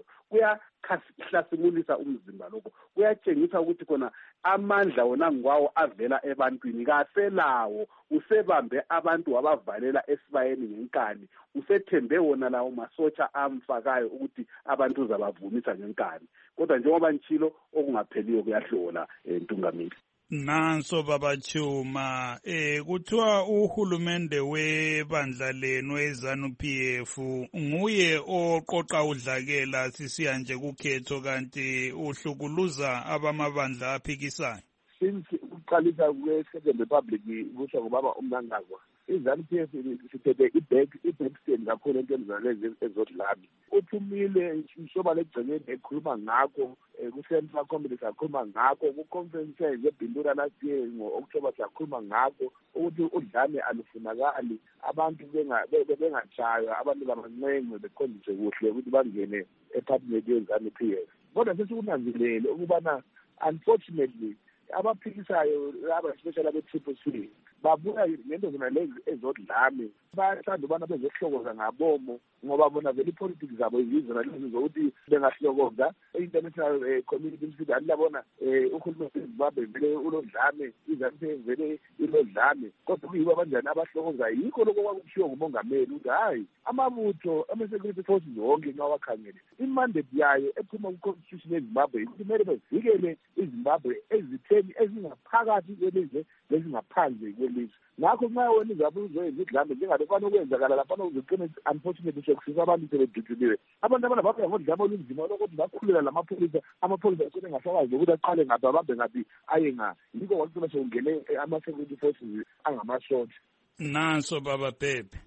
kuyahlasimulisa umzimba lokho, kuyatshengisa ukuthi khona amandla wona ngwawo avela ebantwini kaselawo, usebambe abantu wabavalela esibayeni ngenkani, usethembe wona lawo masotsha amfakayo ukuthi abantu uzabavumisa ngenkani. Kodwa njengoba nchilo okungapheliyo kuyahlola ntungameli. Nanso baba Chuma, kuthiwa uhulumende webandla lenu eZANU-PF nguye oqoqa udlakela sisiya nje kukhetho kanti uhlukuluza abamabandla aphikisayo. Since uqalisa kwe-Second Republic kusho ngobaba uMnangagwa, iZANU-PF sithethe i-backstand kakhulu entweni zalezi ezodlame. Uthumile ishoba legcekeni ekhuluma ngakho, ku-Central Committee sakhuluma ngakho, ku-conference yeBindura last year ngo-October sakhuluma ngakho ukuthi udlame alufunakali, abantu bengatshaywa, abantu bamancenwe bekhonjiswe kuhle ukuthi bangene ephathimenti yeZANU-PF. Kodwa sesikunanzelele ukubana unfortunately abaphikisayo laba especially abe-CCC babuya ngento zona lezi ezodlame, bayathanda ubana bezohlokoza ngabomo ngoba bona vele ipolitiki zabo yizona lezi zokuthi bengahlokoza i-international community ukuthi alibona uhulumeni weZimbabwe vele ulodlame, iZANU-PF vele ilodlame. Kodwa kuyibo abanjani abahlokoza? Yikho lokho kwakushiwo ngumongameli ukuthi hayi amabutho ama-security forces wonke nxa wakhangele imandate yayo ephuma ku-constitution yeZimbabwe ukuthi kumele bevikele iZimbabwe ezitheni ezingaphakathi kwelizwe lezingaphandle kwelizwe. Ngakho nxa wena izabe uzoyenza idlame njengalokwana okwenzakala laphana uzogcina unfortunately sokusiza abantu sebeduduliwe. Abantu abana babuya ngodlame olunzima lokuthi bakhulela lamapholisa, amapholisa esele ngasakwazi ukuthi aqale ngaphi abambe ngaphi aye ngaphi. Yikho kwakugcina sekungene ama-security forces angamasotsha. Nanso baba Pepe.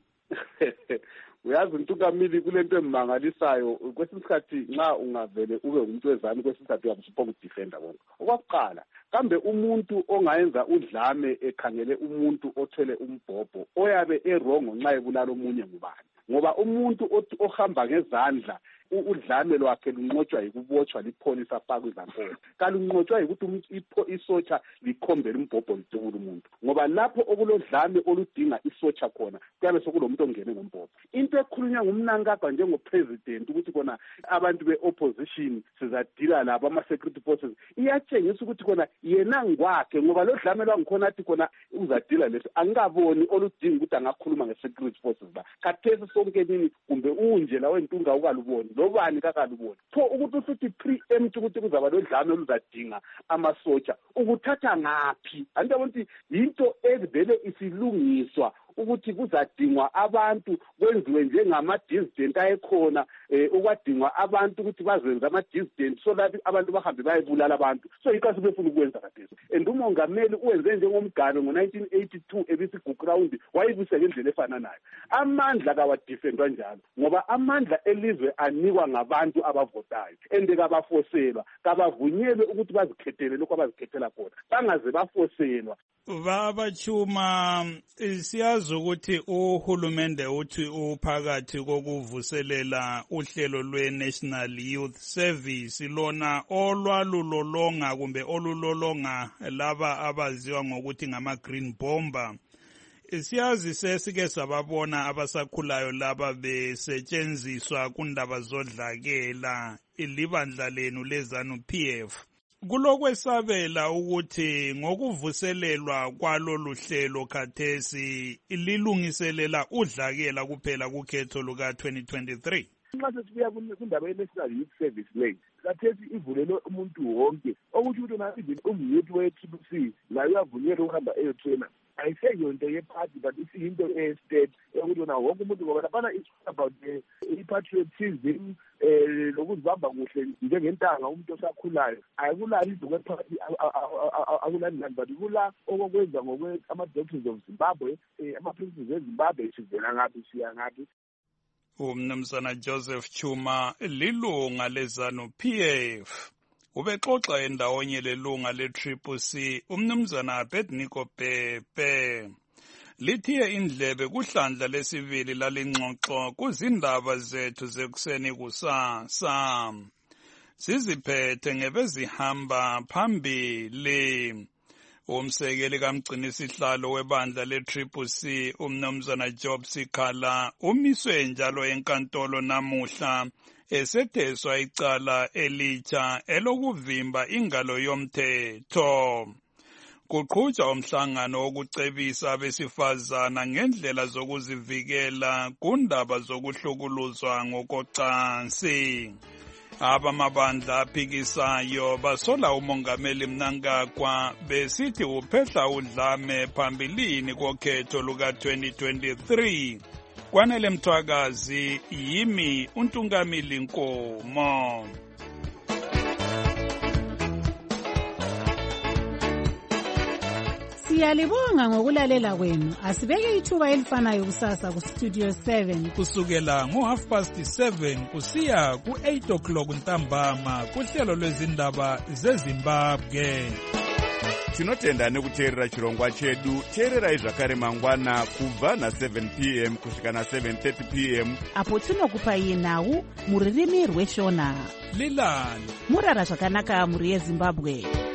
Uyazi ntungamili kulento emangalisayo kwesinye isikhathi nxa ungavele ube umuntu wezanu kwesinye isikhathi uyabusuphoka ukudefenda konke. Okwakuqala, kambe umuntu ongayenza udlame ekhangele umuntu othwele umbhobho oyabe erongo nxa ebulala omunye ngubani? Ngoba umuntu ohamba ngezandla udlame lwakhe lunqotshwa yikubotshwa lipholisa afakwe izankolo, kalunqotshwa yikuthi isotsha likhombele umbhobho litukula umuntu, ngoba lapho okulodlame oludinga isotsha khona kuyabe sekulomuntu ongene ngombhobho. Into ekhulunywa ngumnankagwa njengopresident ukuthi kona abantu be-opposition sizadila labo ama-security forces iyatshengisa ukuthi kona yena ngokwakhe, ngoba lo dlame lwangikhona athi kona uzadila leso angikaboni oludinga ukuthi angakhuluma nge-security forces la. Khathesi sonke nini kumbe unje la wentunga ukaluboni lobani kakaluboni pho ukuthi usuthi preempt ukuthi kuzaba lo dlame oluzadinga amasotsha ukuthatha ngaphi? Andiyabona ukuthi yinto evele isilungiswa ukuthi kuzadingwa abantu kwenziwe njengama-dissident ayekhona ukwadingwa abantu ukuthi bazenze ama-dissident so that abantu bahambe bayebulala abantu. So yikho sibefuna ukwenza kathesi. And umongameli uwenze njengomgalo ngo-1982 ebisi-Book Round wayibuse ngendlela efananayo. Amandla kawadifendwa njalo ngoba amandla elizwe anikwa ngabantu abavotayo and kabafoselwa, kabavunyelwe ukuthi bazikhethele lokho abazikhethela khona, bangaze bafoselwa. Baba Chuma, siyazi ukuthi uhulumende uthi uphakathi kokuvuselela uhlelo lwe-National Youth Service lona olwalulolonga kumbe olulolonga laba abaziwa ngokuthi ngama-green bomber. Siyazi sesike sababona abasakhulayo laba besetshenziswa kundaba zodlakela ilibandla lenu leZANU-PF. Kulokwesabela ukuthi ngokuvuselelwa kwalolu hlelo khathesi lilungiselela udlakela kuphela kukhetho luka-2023. Nxa sesibuya kundaba ye-National Youth Service leyi khathesi ivulelwe umuntu wonke okuthi ukuthi nathi umyouth we-TPC layo uyavunyelwa ukuhamba eyotrena. Ayiseyonto nto ye-party but isiyinto e-state yokuthi wona wonke umuntu ngoba laphana it's about i-patriotism lokuzibamba kuhle njengentanga umuntu osakhulayo. Ayikulali izinto kwe-party akulani lani but kula okokwenza ama-doctors of Zimbabwe ama-principles eZimbabwe sivela ngaphi siya ngaphi. Umnumzana Joseph Chuma lilunga leZANU-PF ubexoxa endawonye lelunga le-CCC umnumzana Abednego Pepe. Lithiye indlebe kuhlandla lesibili lalingxoxo kuzindaba zethu zekuseni kusasa. Siziphethe ngebezihamba phambili. Umsekeli kamgcinisihlalo webandla le-CCC umnumzana Job Sikhala umiswe njalo enkantolo namuhla esetheswa icala elitsha elokuvimba ingalo yomthetho. Kuqhutshwa umhlangano wokucebisa abesifazana ngendlela zokuzivikela kundaba zokuhlukuluzwa ngokocansi. Abamabandla aphikisayo basola umongameli Mnangagwa besithi uphehla udlame phambilini kokhetho luka-2023. Kwanele Mthwakazi, yimi uNtungamili Nkomo. Siyalibonga ngokulalela kwenu. Asibeke ithuba elifanayo kusasa ku Studio 7 kusukela ngo7:30 kusiya ku8 ntambama kuhlelo lwezindaba zeZimbabwe. Tinotenda nekuteerera chirongwa chedu. Teererai zvakare mangwana kubva na7 p.m. kusvika na7:30 p.m. apo tinokupai nhau muririmi rweshona. Lilani murara zvakanaka muri yeZimbabwe.